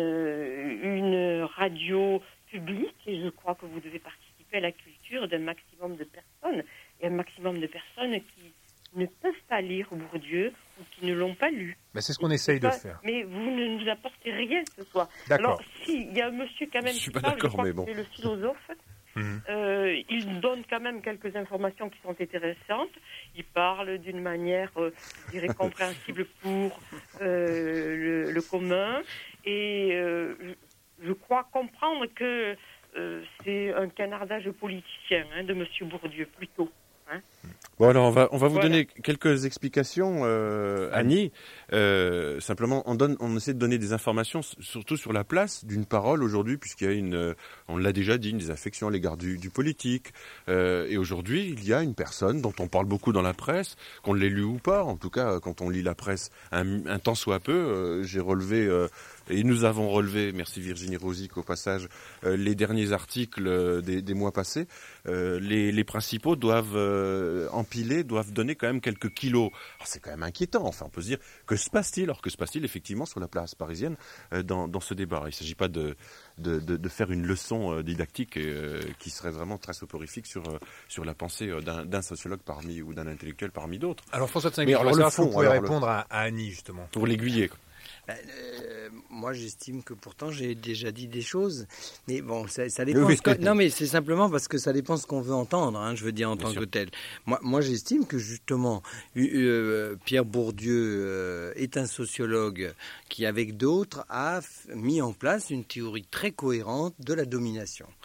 une radio publique et je crois que vous devez participer à la culture d'un maximum de personnes et un maximum de personnes qui ne peuvent pas lire Bourdieu ou qui ne l'ont pas lu. Ben, c'est ce qu'on essaye de Ça, faire. Mais vous ne nous apportez rien ce soir. D'accord. Alors, si, il y a un monsieur quand même Je suis qui pas parle, d'accord, je crois mais que bon. c'est le philosophe. Mhm. Euh, il donne quand même quelques informations qui sont intéressantes. Il parle d'une manière, euh, je dirais, compréhensible pour euh, le, le commun. Et euh, je, je crois comprendre que euh, c'est un canardage politicien hein, de M. Bourdieu, plutôt. Hein. Bon, alors on va, on va vous Voilà. donner quelques explications, euh, Annie. Euh, simplement, on, donne, on essaie de donner des informations, s- surtout sur la place d'une parole aujourd'hui, puisqu'il y a une, euh, on l'a déjà dit, une désaffection à l'égard du, du politique. Euh, et aujourd'hui, il y a une personne dont on parle beaucoup dans la presse, qu'on l'ait lu ou pas, en tout cas, quand on lit la presse un, un temps soit peu, euh, j'ai relevé... Euh, et nous avons relevé, merci Virginie Rosic au passage, euh, les derniers articles euh, des, des mois passés. Euh, les, les principaux doivent euh, empiler, doivent donner quand même quelques kilos. Alors c'est quand même inquiétant. Enfin, on peut se dire, que se passe-t-il? Alors que se passe-t-il effectivement sur la place parisienne euh, dans, dans ce débat? Il ne s'agit pas de, de, de, de faire une leçon euh, didactique euh, qui serait vraiment très soporifique sur, euh, sur la pensée euh, d'un, d'un sociologue parmi ou d'un intellectuel parmi d'autres. Alors, François de Mais Saint-Guy, je alors, voudrais le savoir si vous fond, pouvez alors, le- répondre à, à Annie, justement. Pour l'aiguiller, quoi. Ben, euh, moi, j'estime que pourtant j'ai déjà dit des choses, mais bon, ça, ça dépend. Oui. ce que- non, mais c'est simplement parce que ça dépend ce qu'on veut entendre. Hein, je veux dire en Bien tant sûr. que tel. Moi, moi, j'estime que justement, euh, euh, Pierre Bourdieu euh, est un sociologue qui, avec d'autres, a f- mis en place une théorie très cohérente de la domination.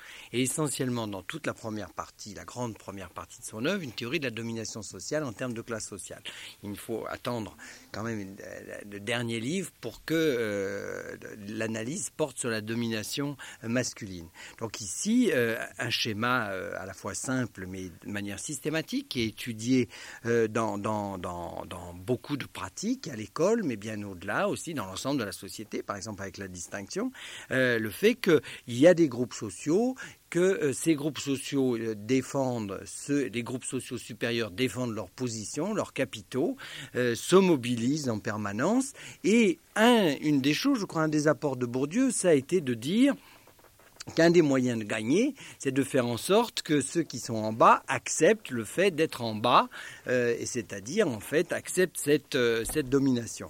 et essentiellement dans toute la première partie, la grande première partie de son œuvre, une théorie de la domination sociale en termes de classe sociale. Il faut attendre quand même le dernier livre pour que euh, l'analyse porte sur la domination masculine. Donc ici, euh, un schéma euh, à la fois simple mais de manière systématique qui est étudié euh, dans, dans, dans, dans beaucoup de pratiques à l'école, mais bien au-delà aussi dans l'ensemble de la société, par exemple avec la distinction, euh, le fait qu'il y a des groupes sociaux, que euh, ces groupes sociaux euh, défendent, ceux, les groupes sociaux supérieurs défendent leurs positions, leurs capitaux, euh, se mobilisent en permanence. Et un, une des choses, je crois, un des apports de Bourdieu, ça a été de dire qu'un des moyens de gagner, c'est de faire en sorte que ceux qui sont en bas acceptent le fait d'être en bas, euh, et c'est-à-dire, en fait, acceptent cette, euh, cette domination.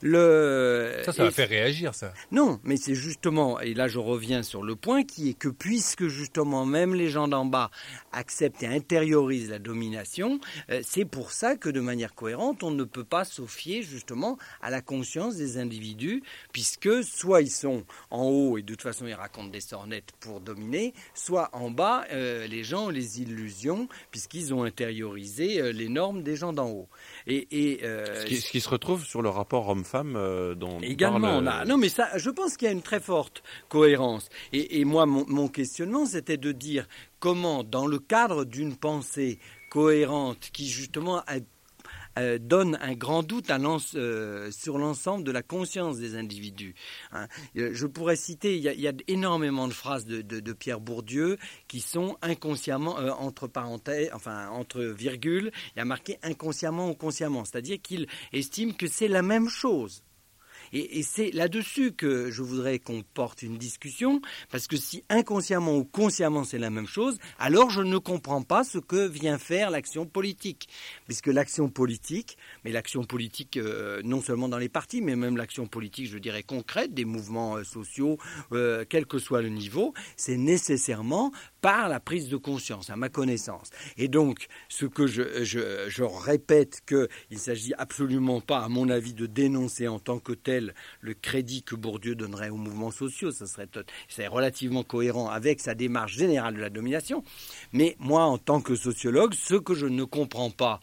Le... Ça, ça et... va faire réagir, ça. Non, mais c'est justement, et là je reviens sur le point, qui est que puisque justement même les gens d'en bas acceptent et intériorisent la domination, euh, c'est pour ça que de manière cohérente, on ne peut pas se fier justement à la conscience des individus, puisque soit ils sont en haut et de toute façon ils racontent des sornettes pour dominer, soit en bas, euh, les gens ont les illusions, puisqu'ils ont intériorisé euh, les normes des gens d'en haut. Et, et, euh, ce, qui, ce qui se retrouve sur le rapport homme-femme euh, dont également, parle... on a, non mais ça, je pense qu'il y a une très forte cohérence. Et, et moi, mon, mon questionnement, c'était de dire comment, dans le cadre d'une pensée cohérente, qui justement a Euh, donne un grand doute à euh, sur l'ensemble de la conscience des individus. Hein. Je pourrais citer, il y a, il y a énormément de phrases de, de, de Pierre Bourdieu qui sont inconsciemment, euh, entre parenthèses, enfin entre virgules, il y a marqué inconsciemment ou consciemment, c'est-à-dire qu'il estime que c'est la même chose. Et, et c'est là-dessus que je voudrais qu'on porte une discussion, parce que si inconsciemment ou consciemment c'est la même chose, alors je ne comprends pas ce que vient faire l'action politique. Puisque l'action politique, mais l'action politique euh, non seulement dans les partis, mais même l'action politique, je dirais, concrète, des mouvements euh, sociaux, euh, quel que soit le niveau, c'est nécessairement par la prise de conscience, à ma connaissance. Et donc, ce que je, je, je répète qu'il ne s'agit absolument pas, à mon avis, de dénoncer en tant que tel le crédit que Bourdieu donnerait aux mouvements sociaux, ça serait, ça serait relativement cohérent avec sa démarche générale de la domination. Mais moi, en tant que sociologue, ce que je ne comprends pas,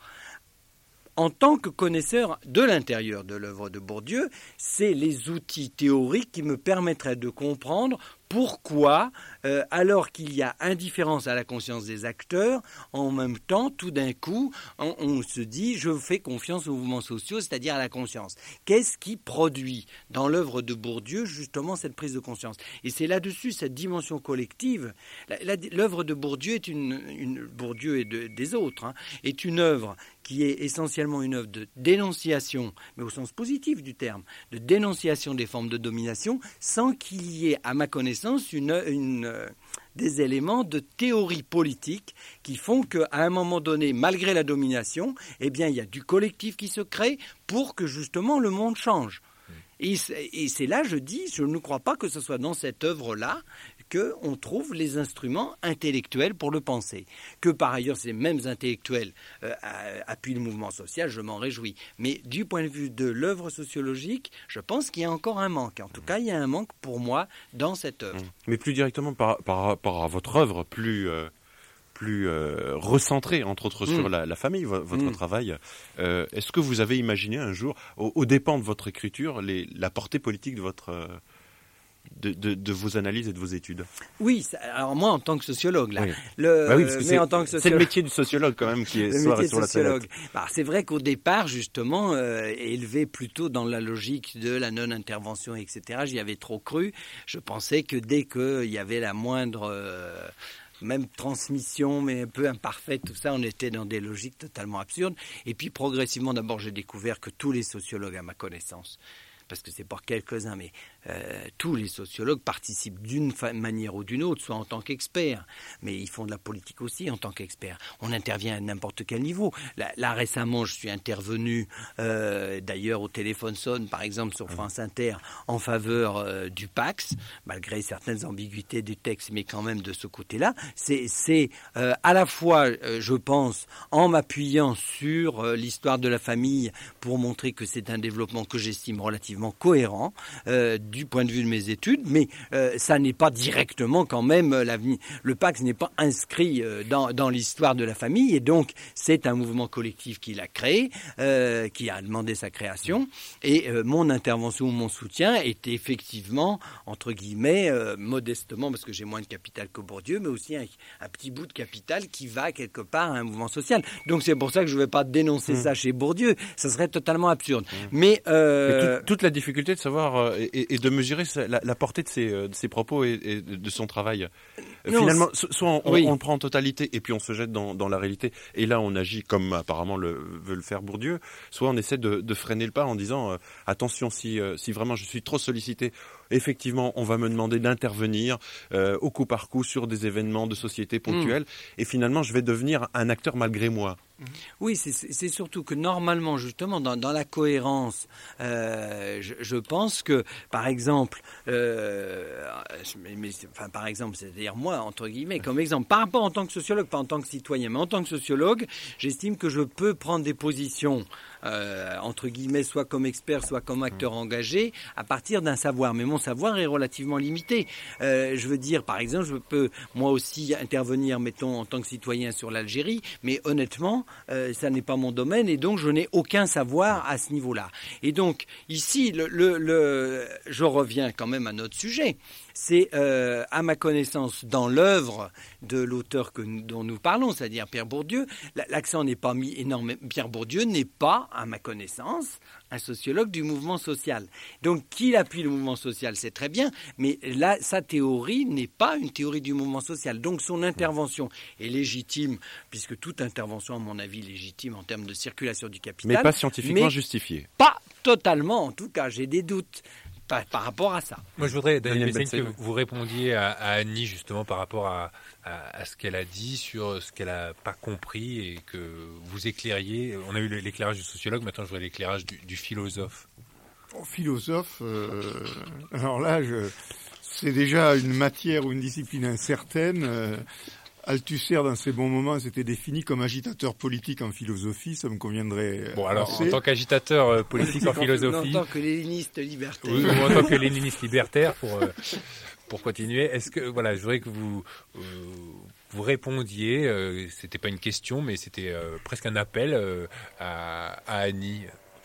en tant que connaisseur de l'intérieur de l'œuvre de Bourdieu, c'est les outils théoriques qui me permettraient de comprendre pourquoi, euh, alors qu'il y a indifférence à la conscience des acteurs, en même temps, tout d'un coup, on, on se dit « je fais confiance aux mouvements sociaux », c'est-à-dire à la conscience. Qu'est-ce qui produit dans l'œuvre de Bourdieu justement cette prise de conscience? Et c'est là-dessus, cette dimension collective. La, la, l'œuvre de Bourdieu est une, une Bourdieu et de, des autres, hein, est une œuvre qui est essentiellement une œuvre de dénonciation, mais au sens positif du terme, de dénonciation des formes de domination, sans qu'il y ait, à ma connaissance, Une, une, euh, des éléments de théorie politique qui font qu'à un moment donné, malgré la domination, eh bien, il y a du collectif qui se crée pour que justement le monde change. Et c'est, et c'est là, je dis, je ne crois pas que ce soit dans cette œuvre-là qu'on trouve les instruments intellectuels pour le penser. Que par ailleurs, ces mêmes intellectuels euh, appuient le mouvement social, je m'en réjouis. Mais du point de vue de l'œuvre sociologique, je pense qu'il y a encore un manque. En tout cas, il y a un manque pour moi dans cette œuvre. Mais plus directement par, par rapport à votre œuvre, plus... Euh... plus euh, recentré, entre autres, sur mmh. la, la famille, vo- votre mmh. travail. Euh, est-ce que vous avez imaginé un jour, aux, aux dépens de votre écriture, les, la portée politique de, votre, euh, de, de, de vos analyses et de vos études? Oui, ça, alors moi, en tant que sociologue, là. Oui. Le, bah oui, parce que mais c'est, en tant que sociologue, c'est le métier du sociologue, quand même, qui est le sur, métier sur la sociologue. tablette. Bah, c'est vrai qu'au départ, justement, euh, élevé plutôt dans la logique de la non-intervention, et cetera, j'y avais trop cru. Je pensais que dès qu'il y avait la moindre... Euh, même transmission, mais un peu imparfaite, tout ça, on était dans des logiques totalement absurdes. Et puis progressivement, d'abord, j'ai découvert que tous les sociologues, à ma connaissance, parce que c'est pas quelques-uns, mais euh, tous les sociologues participent d'une fa- manière ou d'une autre, soit en tant qu'experts, mais ils font de la politique aussi en tant qu'experts. On intervient à n'importe quel niveau. Là, là récemment, je suis intervenu, euh, d'ailleurs au téléphone sonne, par exemple sur France Inter, en faveur euh, du Pacs, malgré certaines ambiguïtés du texte, mais quand même de ce côté-là. C'est, c'est euh, à la fois, euh, je pense, en m'appuyant sur euh, l'histoire de la famille pour montrer que c'est un développement que j'estime relativement cohérent, euh, du point de vue de mes études, mais euh, ça n'est pas directement quand même l'avenir. Le Pax n'est pas inscrit euh, dans, dans l'histoire de la famille, et donc c'est un mouvement collectif qui l'a créé, euh, qui a demandé sa création, et euh, mon intervention, mon soutien est effectivement, entre guillemets, euh, modestement, parce que j'ai moins de capital que Bourdieu, mais aussi un, un petit bout de capital qui va quelque part à un mouvement social. Donc c'est pour ça que je ne vais pas dénoncer mmh. ça chez Bourdieu, ça serait totalement absurde. Mmh. Mais, euh... mais tout, toute la difficulté de savoir euh, et, et de mesurer la, la portée de ses, de ses propos et, et de son travail. Non, Finalement, soit on, oui. on, on le prend en totalité et puis on se jette dans, dans la réalité, et là on agit comme apparemment le, veut le faire Bourdieu, soit on essaie de, de freiner le pas en disant euh, attention, si, euh, si vraiment je suis trop sollicité, effectivement, on va me demander d'intervenir euh, au coup par coup sur des événements de société ponctuels, mmh. et finalement, je vais devenir un acteur malgré moi. Oui, c'est, c'est surtout que normalement, justement, dans, dans la cohérence, euh, je, je pense que, par exemple, euh, mais, enfin, par exemple, c'est-à-dire moi, entre guillemets, comme exemple, par rapport en tant que sociologue, pas en tant que citoyen, mais en tant que sociologue, j'estime que je peux prendre des positions, euh, entre guillemets, soit comme expert, soit comme acteur engagé, à partir d'un savoir. Mais mon savoir est relativement limité. Euh, je veux dire, par exemple, je peux moi aussi intervenir, mettons, en tant que citoyen sur l'Algérie, mais honnêtement, Euh, ça n'est pas mon domaine, et donc je n'ai aucun savoir à ce niveau-là. Et donc ici, le, le, le, je reviens quand même à notre sujet. C'est, euh, à ma connaissance, dans l'œuvre de l'auteur que, dont nous parlons, c'est-à-dire Pierre Bourdieu, l'accent n'est pas mis énormément. Pierre Bourdieu n'est pas, à ma connaissance, un sociologue du mouvement social. Donc, qu'il appuie le mouvement social, c'est très bien, mais là, sa théorie n'est pas une théorie du mouvement social. Donc, son intervention est légitime, puisque toute intervention, à mon avis, légitime en termes de circulation du capital. Mais pas scientifiquement mais justifiée. Pas totalement, en tout cas, j'ai des doutes. Par, par rapport à ça. Moi, je voudrais, Daniel Bessaigne, que vous répondiez à, à Annie, justement, par rapport à, à, à ce qu'elle a dit sur ce qu'elle n'a pas compris, et que vous éclairiez. On a eu l'éclairage du sociologue, maintenant je voudrais l'éclairage du, du philosophe. Oh, philosophe, euh, alors là, je, c'est déjà une matière ou une discipline incertaine. Euh, Althusser, dans ses bons moments, s'était défini comme agitateur politique en philosophie, ça me conviendrait. Bon, alors, assez. En tant qu'agitateur euh, politique en philosophie. En tant que léniniste libertaire. Oui, ou en tant que léniniste libertaire, pour, euh, pour continuer, est-ce que, voilà, je voudrais que vous, euh, vous répondiez, euh, c'était pas une question, mais c'était euh, presque un appel euh, à, à Annie.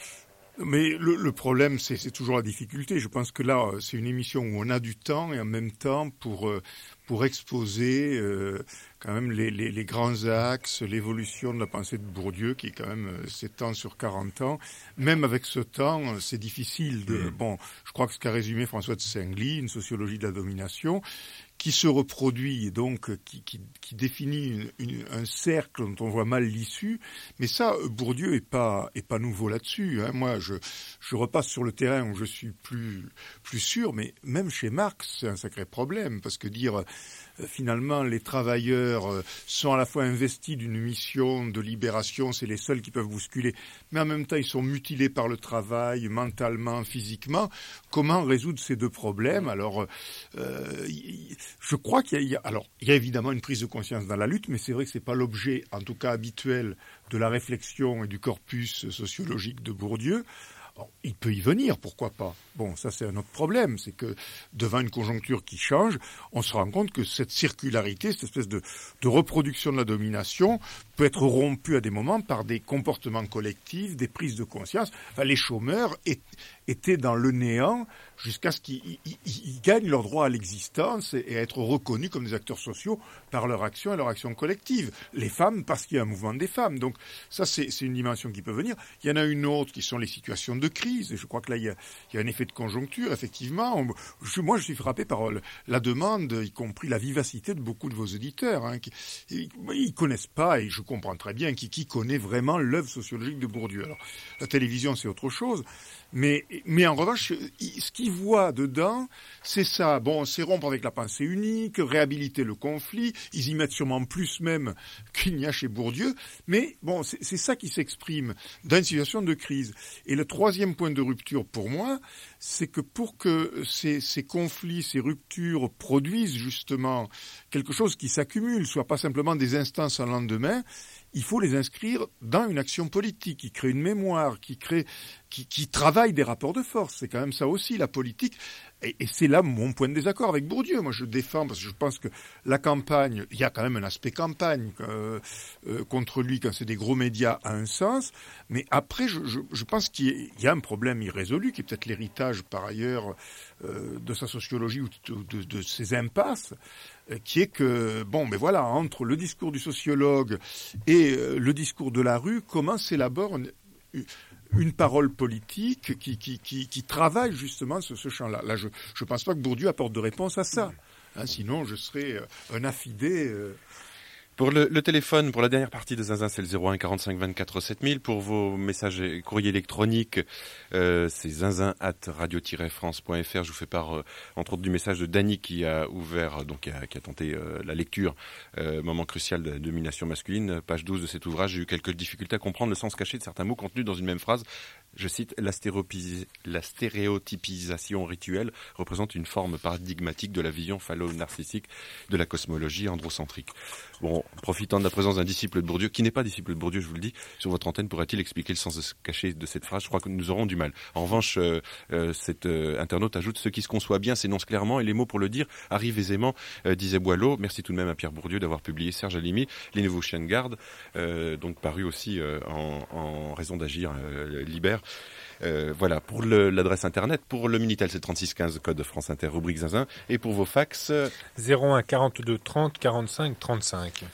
Mais le, le problème, c'est, c'est toujours la difficulté. Je pense que là, c'est une émission où on a du temps, et en même temps, pour, pour exposer euh, quand même les, les, les grands axes, l'évolution de la pensée de Bourdieu, qui est quand même s'étend sur quarante ans. Même avec ce temps, c'est difficile de... Mmh. Bon, je crois que ce qu'a résumé François de Singly, une sociologie de la domination, qui se reproduit et donc qui, qui, qui définit une, une, un cercle dont on voit mal l'issue. Mais ça, Bourdieu est pas est pas nouveau là-dessus. Hein. Moi, je je repasse sur le terrain où je suis plus plus sûr. Mais même chez Marx, c'est un sacré problème, parce que dire euh, finalement les travailleurs euh, sont à la fois investis d'une mission de libération, c'est les seuls qui peuvent bousculer, mais en même temps ils sont mutilés par le travail, mentalement, physiquement. Comment résoudre ces deux problèmes? Alors, euh, y, je crois qu'il y a, il y a, alors, il y a évidemment une prise de conscience dans la lutte, mais c'est vrai que c'est pas l'objet, en tout cas habituel, de la réflexion et du corpus sociologique de Bourdieu. Alors, il peut y venir, pourquoi pas. Bon, ça c'est un autre problème, c'est que devant une conjoncture qui change, on se rend compte que cette circularité, cette espèce de, de reproduction de la domination, peut être rompue à des moments par des comportements collectifs, des prises de conscience. Enfin, les chômeurs est, étaient dans le néant jusqu'à ce qu'ils ils, ils gagnent leur droit à l'existence et, et à être reconnus comme des acteurs sociaux par leur action et leur action collective. Les femmes, parce qu'il y a un mouvement des femmes. Donc ça, c'est, c'est une dimension qui peut venir. Il y en a une autre qui sont les situations de crise. Et je crois que là, il y a, il y a un effet de conjoncture, effectivement. On, je, moi, je suis frappé par la demande, y compris la vivacité de beaucoup de vos éditeurs. Hein, qui, ils, ils connaissent pas, et je comprends très bien, qui, qui connaît vraiment l'œuvre sociologique de Bourdieu. Alors, la télévision, c'est autre chose. Mais, mais en revanche, ce qu'ils voient dedans, c'est ça. Bon, c'est rompre avec la pensée unique, réhabiliter le conflit. Ils y mettent sûrement plus même qu'il n'y a chez Bourdieu. Mais bon, c'est, c'est ça qui s'exprime dans une situation de crise. Et le troisième point de rupture pour moi, c'est que pour que ces, ces conflits, ces ruptures produisent justement quelque chose qui s'accumule, soit pas simplement des instants sans lendemain, il faut les inscrire dans une action politique qui crée une mémoire, qui crée, qui, qui travaille des rapports de force. C'est quand même ça aussi, la politique. et, et c'est là mon point de désaccord avec Bourdieu. Moi, je défends parce que je pense que la campagne, il y a quand même un aspect campagne euh, euh, contre lui quand c'est des gros médias a un sens. Mais après, je, je, je pense qu'il y a un problème irrésolu qui est peut-être l'héritage par ailleurs euh, de sa sociologie ou de, de, de ses impasses, euh, qui est que bon, mais voilà, entre le discours du sociologue et euh, le discours de la rue, comment s'élabore une, une parole politique qui, qui, qui, qui travaille justement ce, ce champ-là. Là, je ne pense pas que Bourdieu apporte de réponse à ça. Hein, sinon, je serais euh, un affidé. Euh... Pour le, le téléphone, pour la dernière partie de Zinzin, c'est le zéro un quarante-cinq vingt-quatre sept mille. Pour vos messages et courriers électroniques, euh, c'est zinzin arobase radio tiret france point f r. Je vous fais part, euh, entre autres, du message de Dany qui a ouvert, donc qui a, qui a tenté euh, la lecture, euh, moment crucial de la domination masculine, page douze de cet ouvrage. J'ai eu quelques difficultés à comprendre le sens caché de certains mots contenus dans une même phrase. Je cite, la, stéréopis- la stéréotypisation rituelle représente une forme paradigmatique de la vision phallo-narcissique de la cosmologie androcentrique. Bon, profitant de la présence d'un disciple de Bourdieu, qui n'est pas disciple de Bourdieu, je vous le dis, sur votre antenne, pourrait-il expliquer le sens caché de cette phrase? Je crois que nous aurons du mal. En revanche, euh, euh, cet euh, internaute ajoute, ce qui se conçoit bien s'énonce clairement et les mots pour le dire arrivent aisément, euh, disait Boileau. Merci tout de même à Pierre Bourdieu d'avoir publié Serge Halimi, Les Nouveaux Chiens de Garde, euh, donc paru aussi euh, en, en raison d'agir euh, Libère. Euh, voilà, pour le, l'adresse internet, pour le Minitel, c'est trente-six quinze, code France Inter, rubrique Zinzin, et pour vos fax... Euh... zéro un quarante-deux trente quarante-cinq trente-cinq.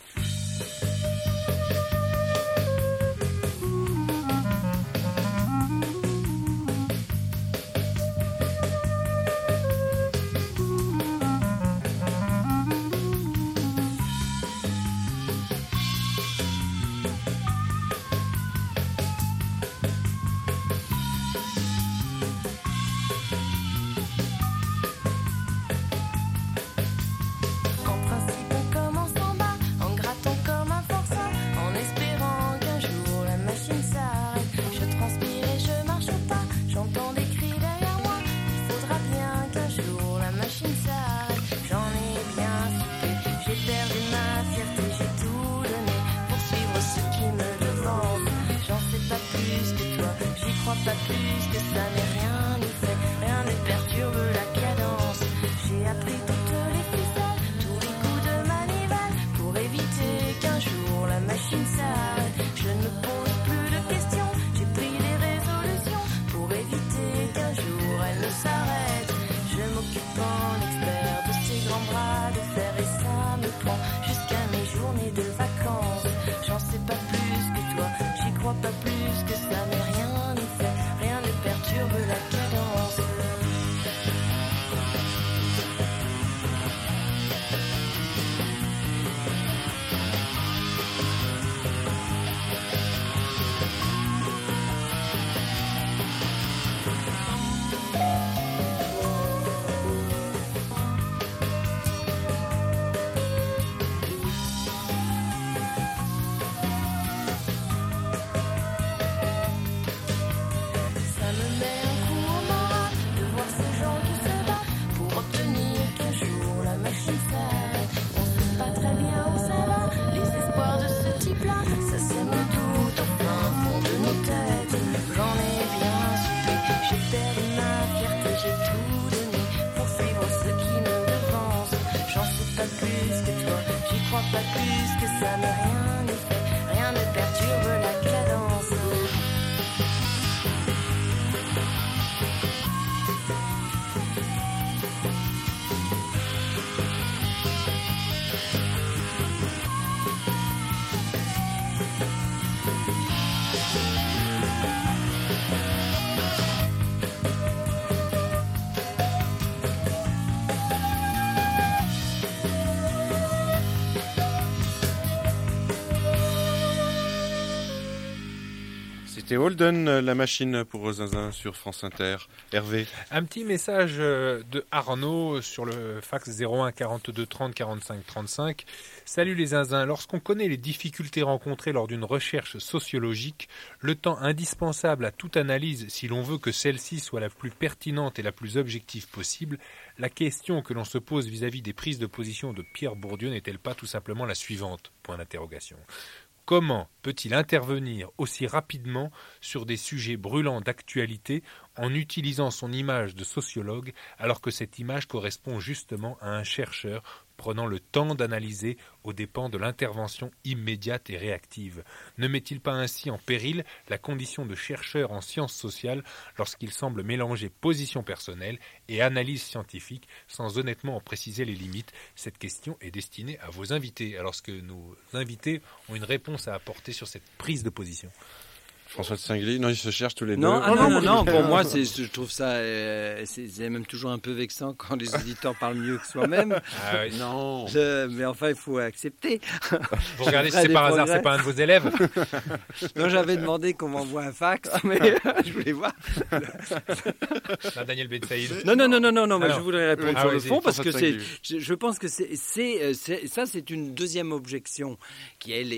C'était Holden, la machine pour Zinzin sur France Inter. Hervé. Un petit message de Arnaud sur le fax zéro un quarante-deux trente quarante-cinq trente-cinq. Salut les Zinzins, lorsqu'on connaît les difficultés rencontrées lors d'une recherche sociologique, le temps indispensable à toute analyse si l'on veut que celle-ci soit la plus pertinente et la plus objective possible, la question que l'on se pose vis-à-vis des prises de position de Pierre Bourdieu n'est-elle pas tout simplement la suivante ? Point d'interrogation. Comment peut-il intervenir aussi rapidement sur des sujets brûlants d'actualité en utilisant son image de sociologue alors que cette image correspond justement à un chercheur prenant le temps d'analyser aux dépens de l'intervention immédiate et réactive? Ne met-il pas ainsi en péril la condition de chercheur en sciences sociales lorsqu'il semble mélanger position personnelle et analyse scientifique sans honnêtement en préciser les limites? Cette question est destinée à vos invités, alors que nos invités ont une réponse à apporter sur cette prise de position. François de Singly, non, ils se cherchent tous les non, deux. Ah non, non, non, pour moi, c'est, je trouve ça, euh, c'est, c'est même toujours un peu vexant quand les auditeurs parlent mieux que soi-même. Ah oui. Non. Je, mais enfin, il faut accepter. Vous regardez si c'est par hasard, c'est pas un de vos élèves. Non, j'avais demandé qu'on m'envoie un fax, mais je voulais voir. Non, Daniel Ben Saïd. Non, non, non, non, non, non, mais Alors, je voudrais répondre ah, sur oui, le fond parce que c'est, Singly. je, je pense que c'est, c'est, c'est, ça, c'est une deuxième objection qui, elle, est,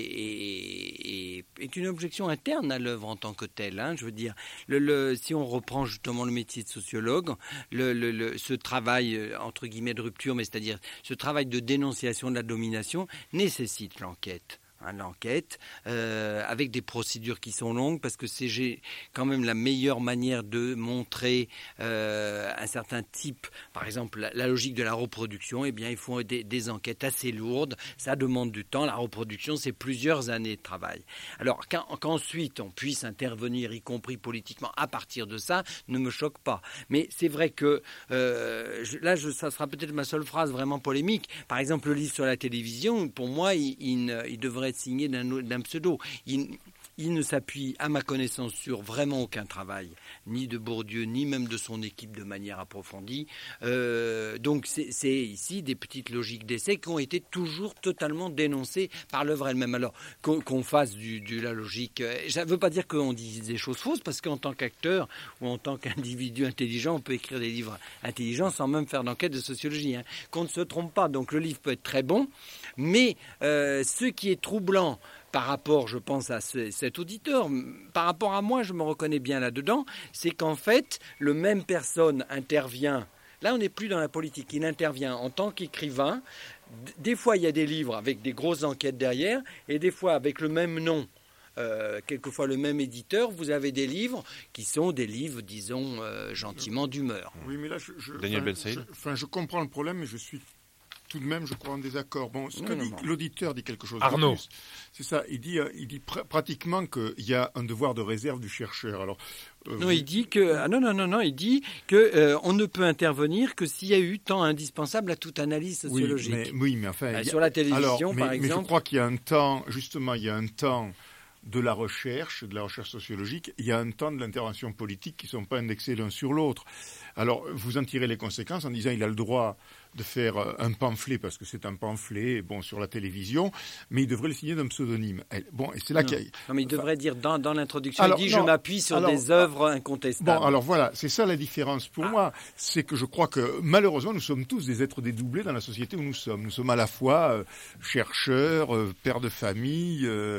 est, est une objection interne à l'œuvre en tant que telle. Hein, je veux dire, le, le, si on reprend justement le métier de sociologue, le, le, le, ce travail euh, entre guillemets de rupture, mais c'est-à-dire ce travail de dénonciation de la domination nécessite l'enquête. Hein, l'enquête, euh, avec des procédures qui sont longues, parce que c'est j'ai, quand même la meilleure manière de montrer euh, un certain type, par exemple la, la logique de la reproduction, eh bien il faut des, des enquêtes assez lourdes, ça demande du temps, la reproduction c'est plusieurs années de travail. Alors qu'en, qu'ensuite on puisse intervenir, y compris politiquement, à partir de ça, ne me choque pas. Mais c'est vrai que, euh, je, là je, ça sera peut-être ma seule phrase vraiment polémique, par exemple le livre sur la télévision, pour moi il, il, il devrait signé d'un, d'un pseudo. Il, il ne s'appuie, à ma connaissance, sur vraiment aucun travail, ni de Bourdieu, ni même de son équipe de manière approfondie. Euh, donc c'est, c'est ici des petites logiques d'essai qui ont été toujours totalement dénoncées par l'œuvre elle-même. Alors qu'on, qu'on fasse du, de la logique, ça ne veut pas dire qu'on dise des choses fausses, parce qu'en tant qu'acteur ou en tant qu'individu intelligent, on peut écrire des livres intelligents sans même faire d'enquête de sociologie. Hein. Qu'on ne se trompe pas, donc le livre peut être très bon, mais euh, ce qui est troublant par rapport, je pense, à ce, cet auditeur, par rapport à moi, je me reconnais bien là-dedans, c'est qu'en fait, le même personne intervient, là on n'est plus dans la politique, il intervient en tant qu'écrivain, des fois il y a des livres avec des grosses enquêtes derrière, et des fois avec le même nom, euh, quelquefois le même éditeur, vous avez des livres qui sont des livres, disons, euh, gentiment d'humeur. Oui, mais là, je, je, Daniel Ben Saïd. je, enfin, je comprends le problème, mais je suis tout de même, je crois, en désaccord. Bon, ce que non, dit, non. l'auditeur dit quelque chose Arnaud. de plus. C'est ça, il dit, il dit pr- pratiquement qu'il y a un devoir de réserve du chercheur. Alors, euh, Non, vous... il dit que ah non non non non, il dit que euh, on ne peut intervenir que s'il y a eu temps indispensable à toute analyse sociologique. Oui, mais, oui, mais enfin, Bah, il y a... sur la télévision, Alors, mais, par mais exemple. je crois qu'il y a un temps, justement, il y a un temps de la recherche, de la recherche sociologique, il y a un temps de l'intervention politique qui ne sont pas indexés l'un sur l'autre. Alors, vous en tirez les conséquences en disant il a le droit de faire un pamphlet, parce que c'est un pamphlet, bon, sur la télévision, mais il devrait le signer d'un pseudonyme. Bon, et c'est là non. qu'il y a... Non, mais il devrait dire dans, dans l'introduction, Alors, il dit non, je m'appuie sur alors, des œuvres incontestables. Bon, alors voilà, c'est ça la différence pour ah. moi. C'est que je crois que malheureusement, nous sommes tous des êtres dédoublés dans la société où nous sommes. Nous sommes à la fois euh, chercheurs, euh, pères de famille euh,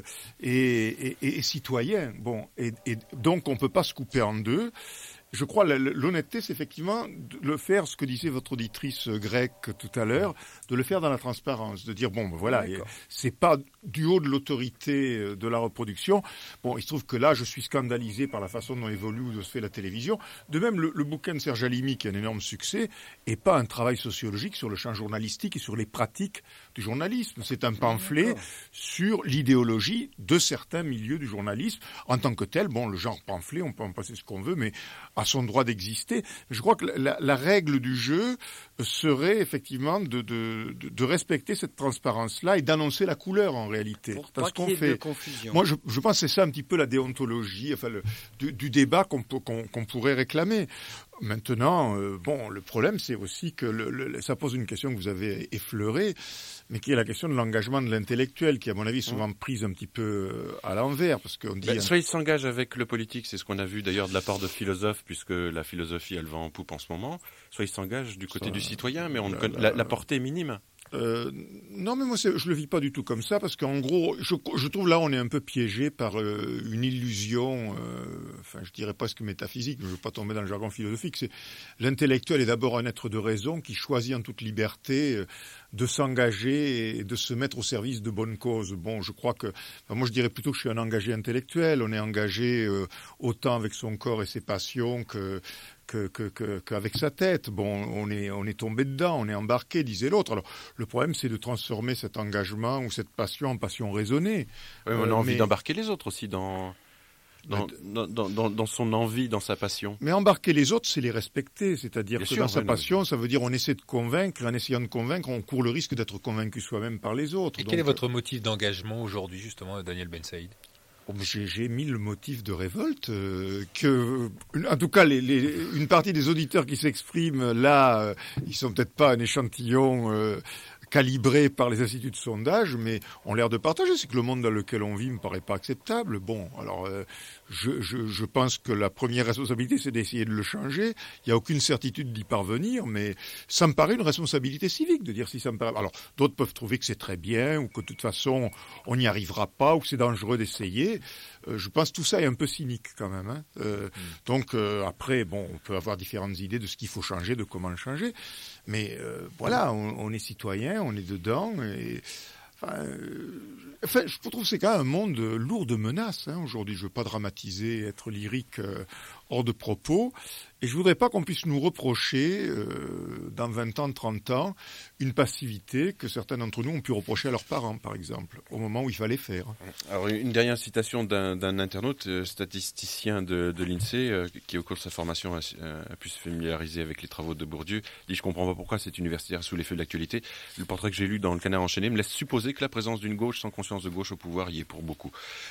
et, et, et citoyens. Bon, et, et donc on peut pas se couper en deux. Je crois que l'honnêteté, c'est effectivement de le faire, ce que disait votre auditrice grecque tout à l'heure, de le faire dans la transparence, de dire, bon, ben voilà, c'est pas du haut de l'autorité de la reproduction. Bon, il se trouve que là, je suis scandalisé par la façon dont évolue ou de se fait la télévision. De même, le, le bouquin de Serge Halimi, qui est un énorme succès, est pas un travail sociologique sur le champ journalistique et sur les pratiques du journalisme. C'est un pamphlet D'accord. sur l'idéologie de certains milieux du journalisme. En tant que tel, bon, le genre pamphlet, on peut en passer ce qu'on veut, mais à son droit d'exister. Je crois que la, la règle du jeu serait effectivement de, de, de respecter cette transparence-là et d'annoncer la couleur en réalité. Pour Parce pas qu'on qu'il y ait fait. de confusion. Moi, je, je pense que c'est ça un petit peu la déontologie, enfin le, du, du débat qu'on, qu'on, qu'on pourrait réclamer. Maintenant, euh, bon, le problème, c'est aussi que le, le, ça pose une question que vous avez effleurée, mais qui est la question de l'engagement de l'intellectuel, qui, à mon avis, est souvent prise un petit peu à l'envers, parce qu'on dit. Ben, soit il s'engage avec le politique, c'est ce qu'on a vu d'ailleurs de la part de philosophes, puisque la philosophie, elle va en poupe en ce moment. Soit il s'engage du côté ça, du citoyen, mais on la, la, la portée est minime. Euh, non, mais moi, c'est, je le vis pas du tout comme ça, parce qu'en gros, je, je trouve là, on est un peu piégé par euh, une illusion, euh, enfin, je dirais presque métaphysique, mais je veux pas tomber dans le jargon philosophique. C'est l'intellectuel est d'abord un être de raison qui choisit en toute liberté euh, de s'engager et de se mettre au service de bonnes causes. Bon, je crois que, enfin, moi, je dirais plutôt que je suis un engagé intellectuel. On est engagé euh, autant avec son corps et ses passions que Que, que, que, qu'avec sa tête. Bon, on est, on est tombé dedans, on est embarqué, disait l'autre. Alors, le problème, c'est de transformer cet engagement ou cette passion en passion raisonnée. Oui, on a Euh, envie mais- d'embarquer les autres aussi dans, dans, dans, dans, dans- dans son envie, dans sa passion. Mais embarquer les autres, c'est les respecter. C'est-à-dire Bien que sûr, dans sa ouais, non, passion, ça veut dire on essaie de convaincre. En essayant de convaincre, on court le risque d'être convaincu soi-même par les autres. Et Donc, quel est votre motif d'engagement aujourd'hui, justement, Daniel Ben Saïd? Oh, mais J'ai, j'ai mille motifs de révolte euh, que, en tout cas, les, les, une partie des auditeurs qui s'expriment là, euh, ils sont peut-être pas un échantillon euh, calibré par les instituts de sondage, mais ont l'air de partager. C'est que le monde dans lequel on vit me paraît pas acceptable. Bon, alors euh, je, je, je pense que la première responsabilité, c'est d'essayer de le changer. Il n'y a aucune certitude d'y parvenir, mais ça me paraît une responsabilité civique de dire si ça me paraît. Alors, d'autres peuvent trouver que c'est très bien ou que de toute façon on n'y arrivera pas ou que c'est dangereux d'essayer. Euh, je pense que tout ça est un peu cynique quand même. Hein. Euh, mmh. Donc euh, après, bon, on peut avoir différentes idées de ce qu'il faut changer, de comment le changer, mais euh, voilà, on, on est citoyen, on est dedans. Et, enfin, euh, enfin, je trouve que c'est quand même un monde lourd de menaces. Hein, aujourd'hui, je ne veux pas dramatiser, être lyrique euh, hors de propos. Et je voudrais pas qu'on puisse nous reprocher, euh, dans vingt ans, trente ans, une passivité que certains d'entre nous ont pu reprocher à leurs parents, par exemple, au moment où il fallait faire. Alors, une dernière citation d'un, d'un internaute, euh, statisticien de, de l'INSEE, euh, qui au cours de sa formation a, a pu se familiariser avec les travaux de Bourdieu. Il dit « Je comprends pas pourquoi cet universitaire sous les feux de l'actualité. Le portrait que j'ai lu dans Le Canard enchaîné me laisse supposer que la présence d'une gauche sans conscience de gauche au pouvoir y est pour beaucoup. »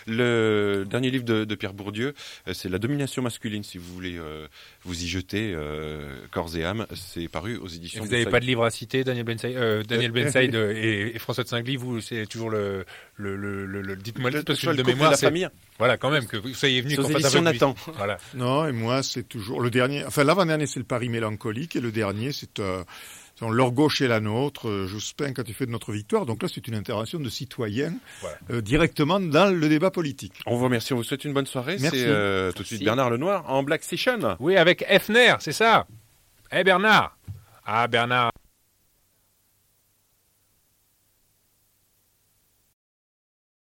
Le dernier livre de, de Pierre Bourdieu, euh, c'est La domination masculine, si vous voulez euh, vous y jeter euh, corps et âme. C'est paru aux éditions. Et vous n'avez pas de livre à citer, Daniel Ben Saïd, euh, Daniel Ben Saïd et, et François de Singly, vous, c'est toujours le, le, le, le, le dites-moi le, parce que le de couple mémoire, de la c'est famille. Voilà, quand même que vous soyez venu. C'est aux éditions Nathan. Voilà. Non, et moi c'est toujours le dernier. Enfin, l'avant-dernier c'est le Paris mélancolique et le dernier c'est euh, leur gauche et la nôtre. Euh, Jospin quand il fait de notre victoire. Donc là c'est une intervention de citoyens voilà. euh, directement dans le débat politique. On vous remercie, on vous souhaite une bonne soirée. Merci. C'est euh, tout de suite Bernard Lenoir en Black Session. Oui, avec Hefner, c'est ça. Eh Bernard. Ah Bernard.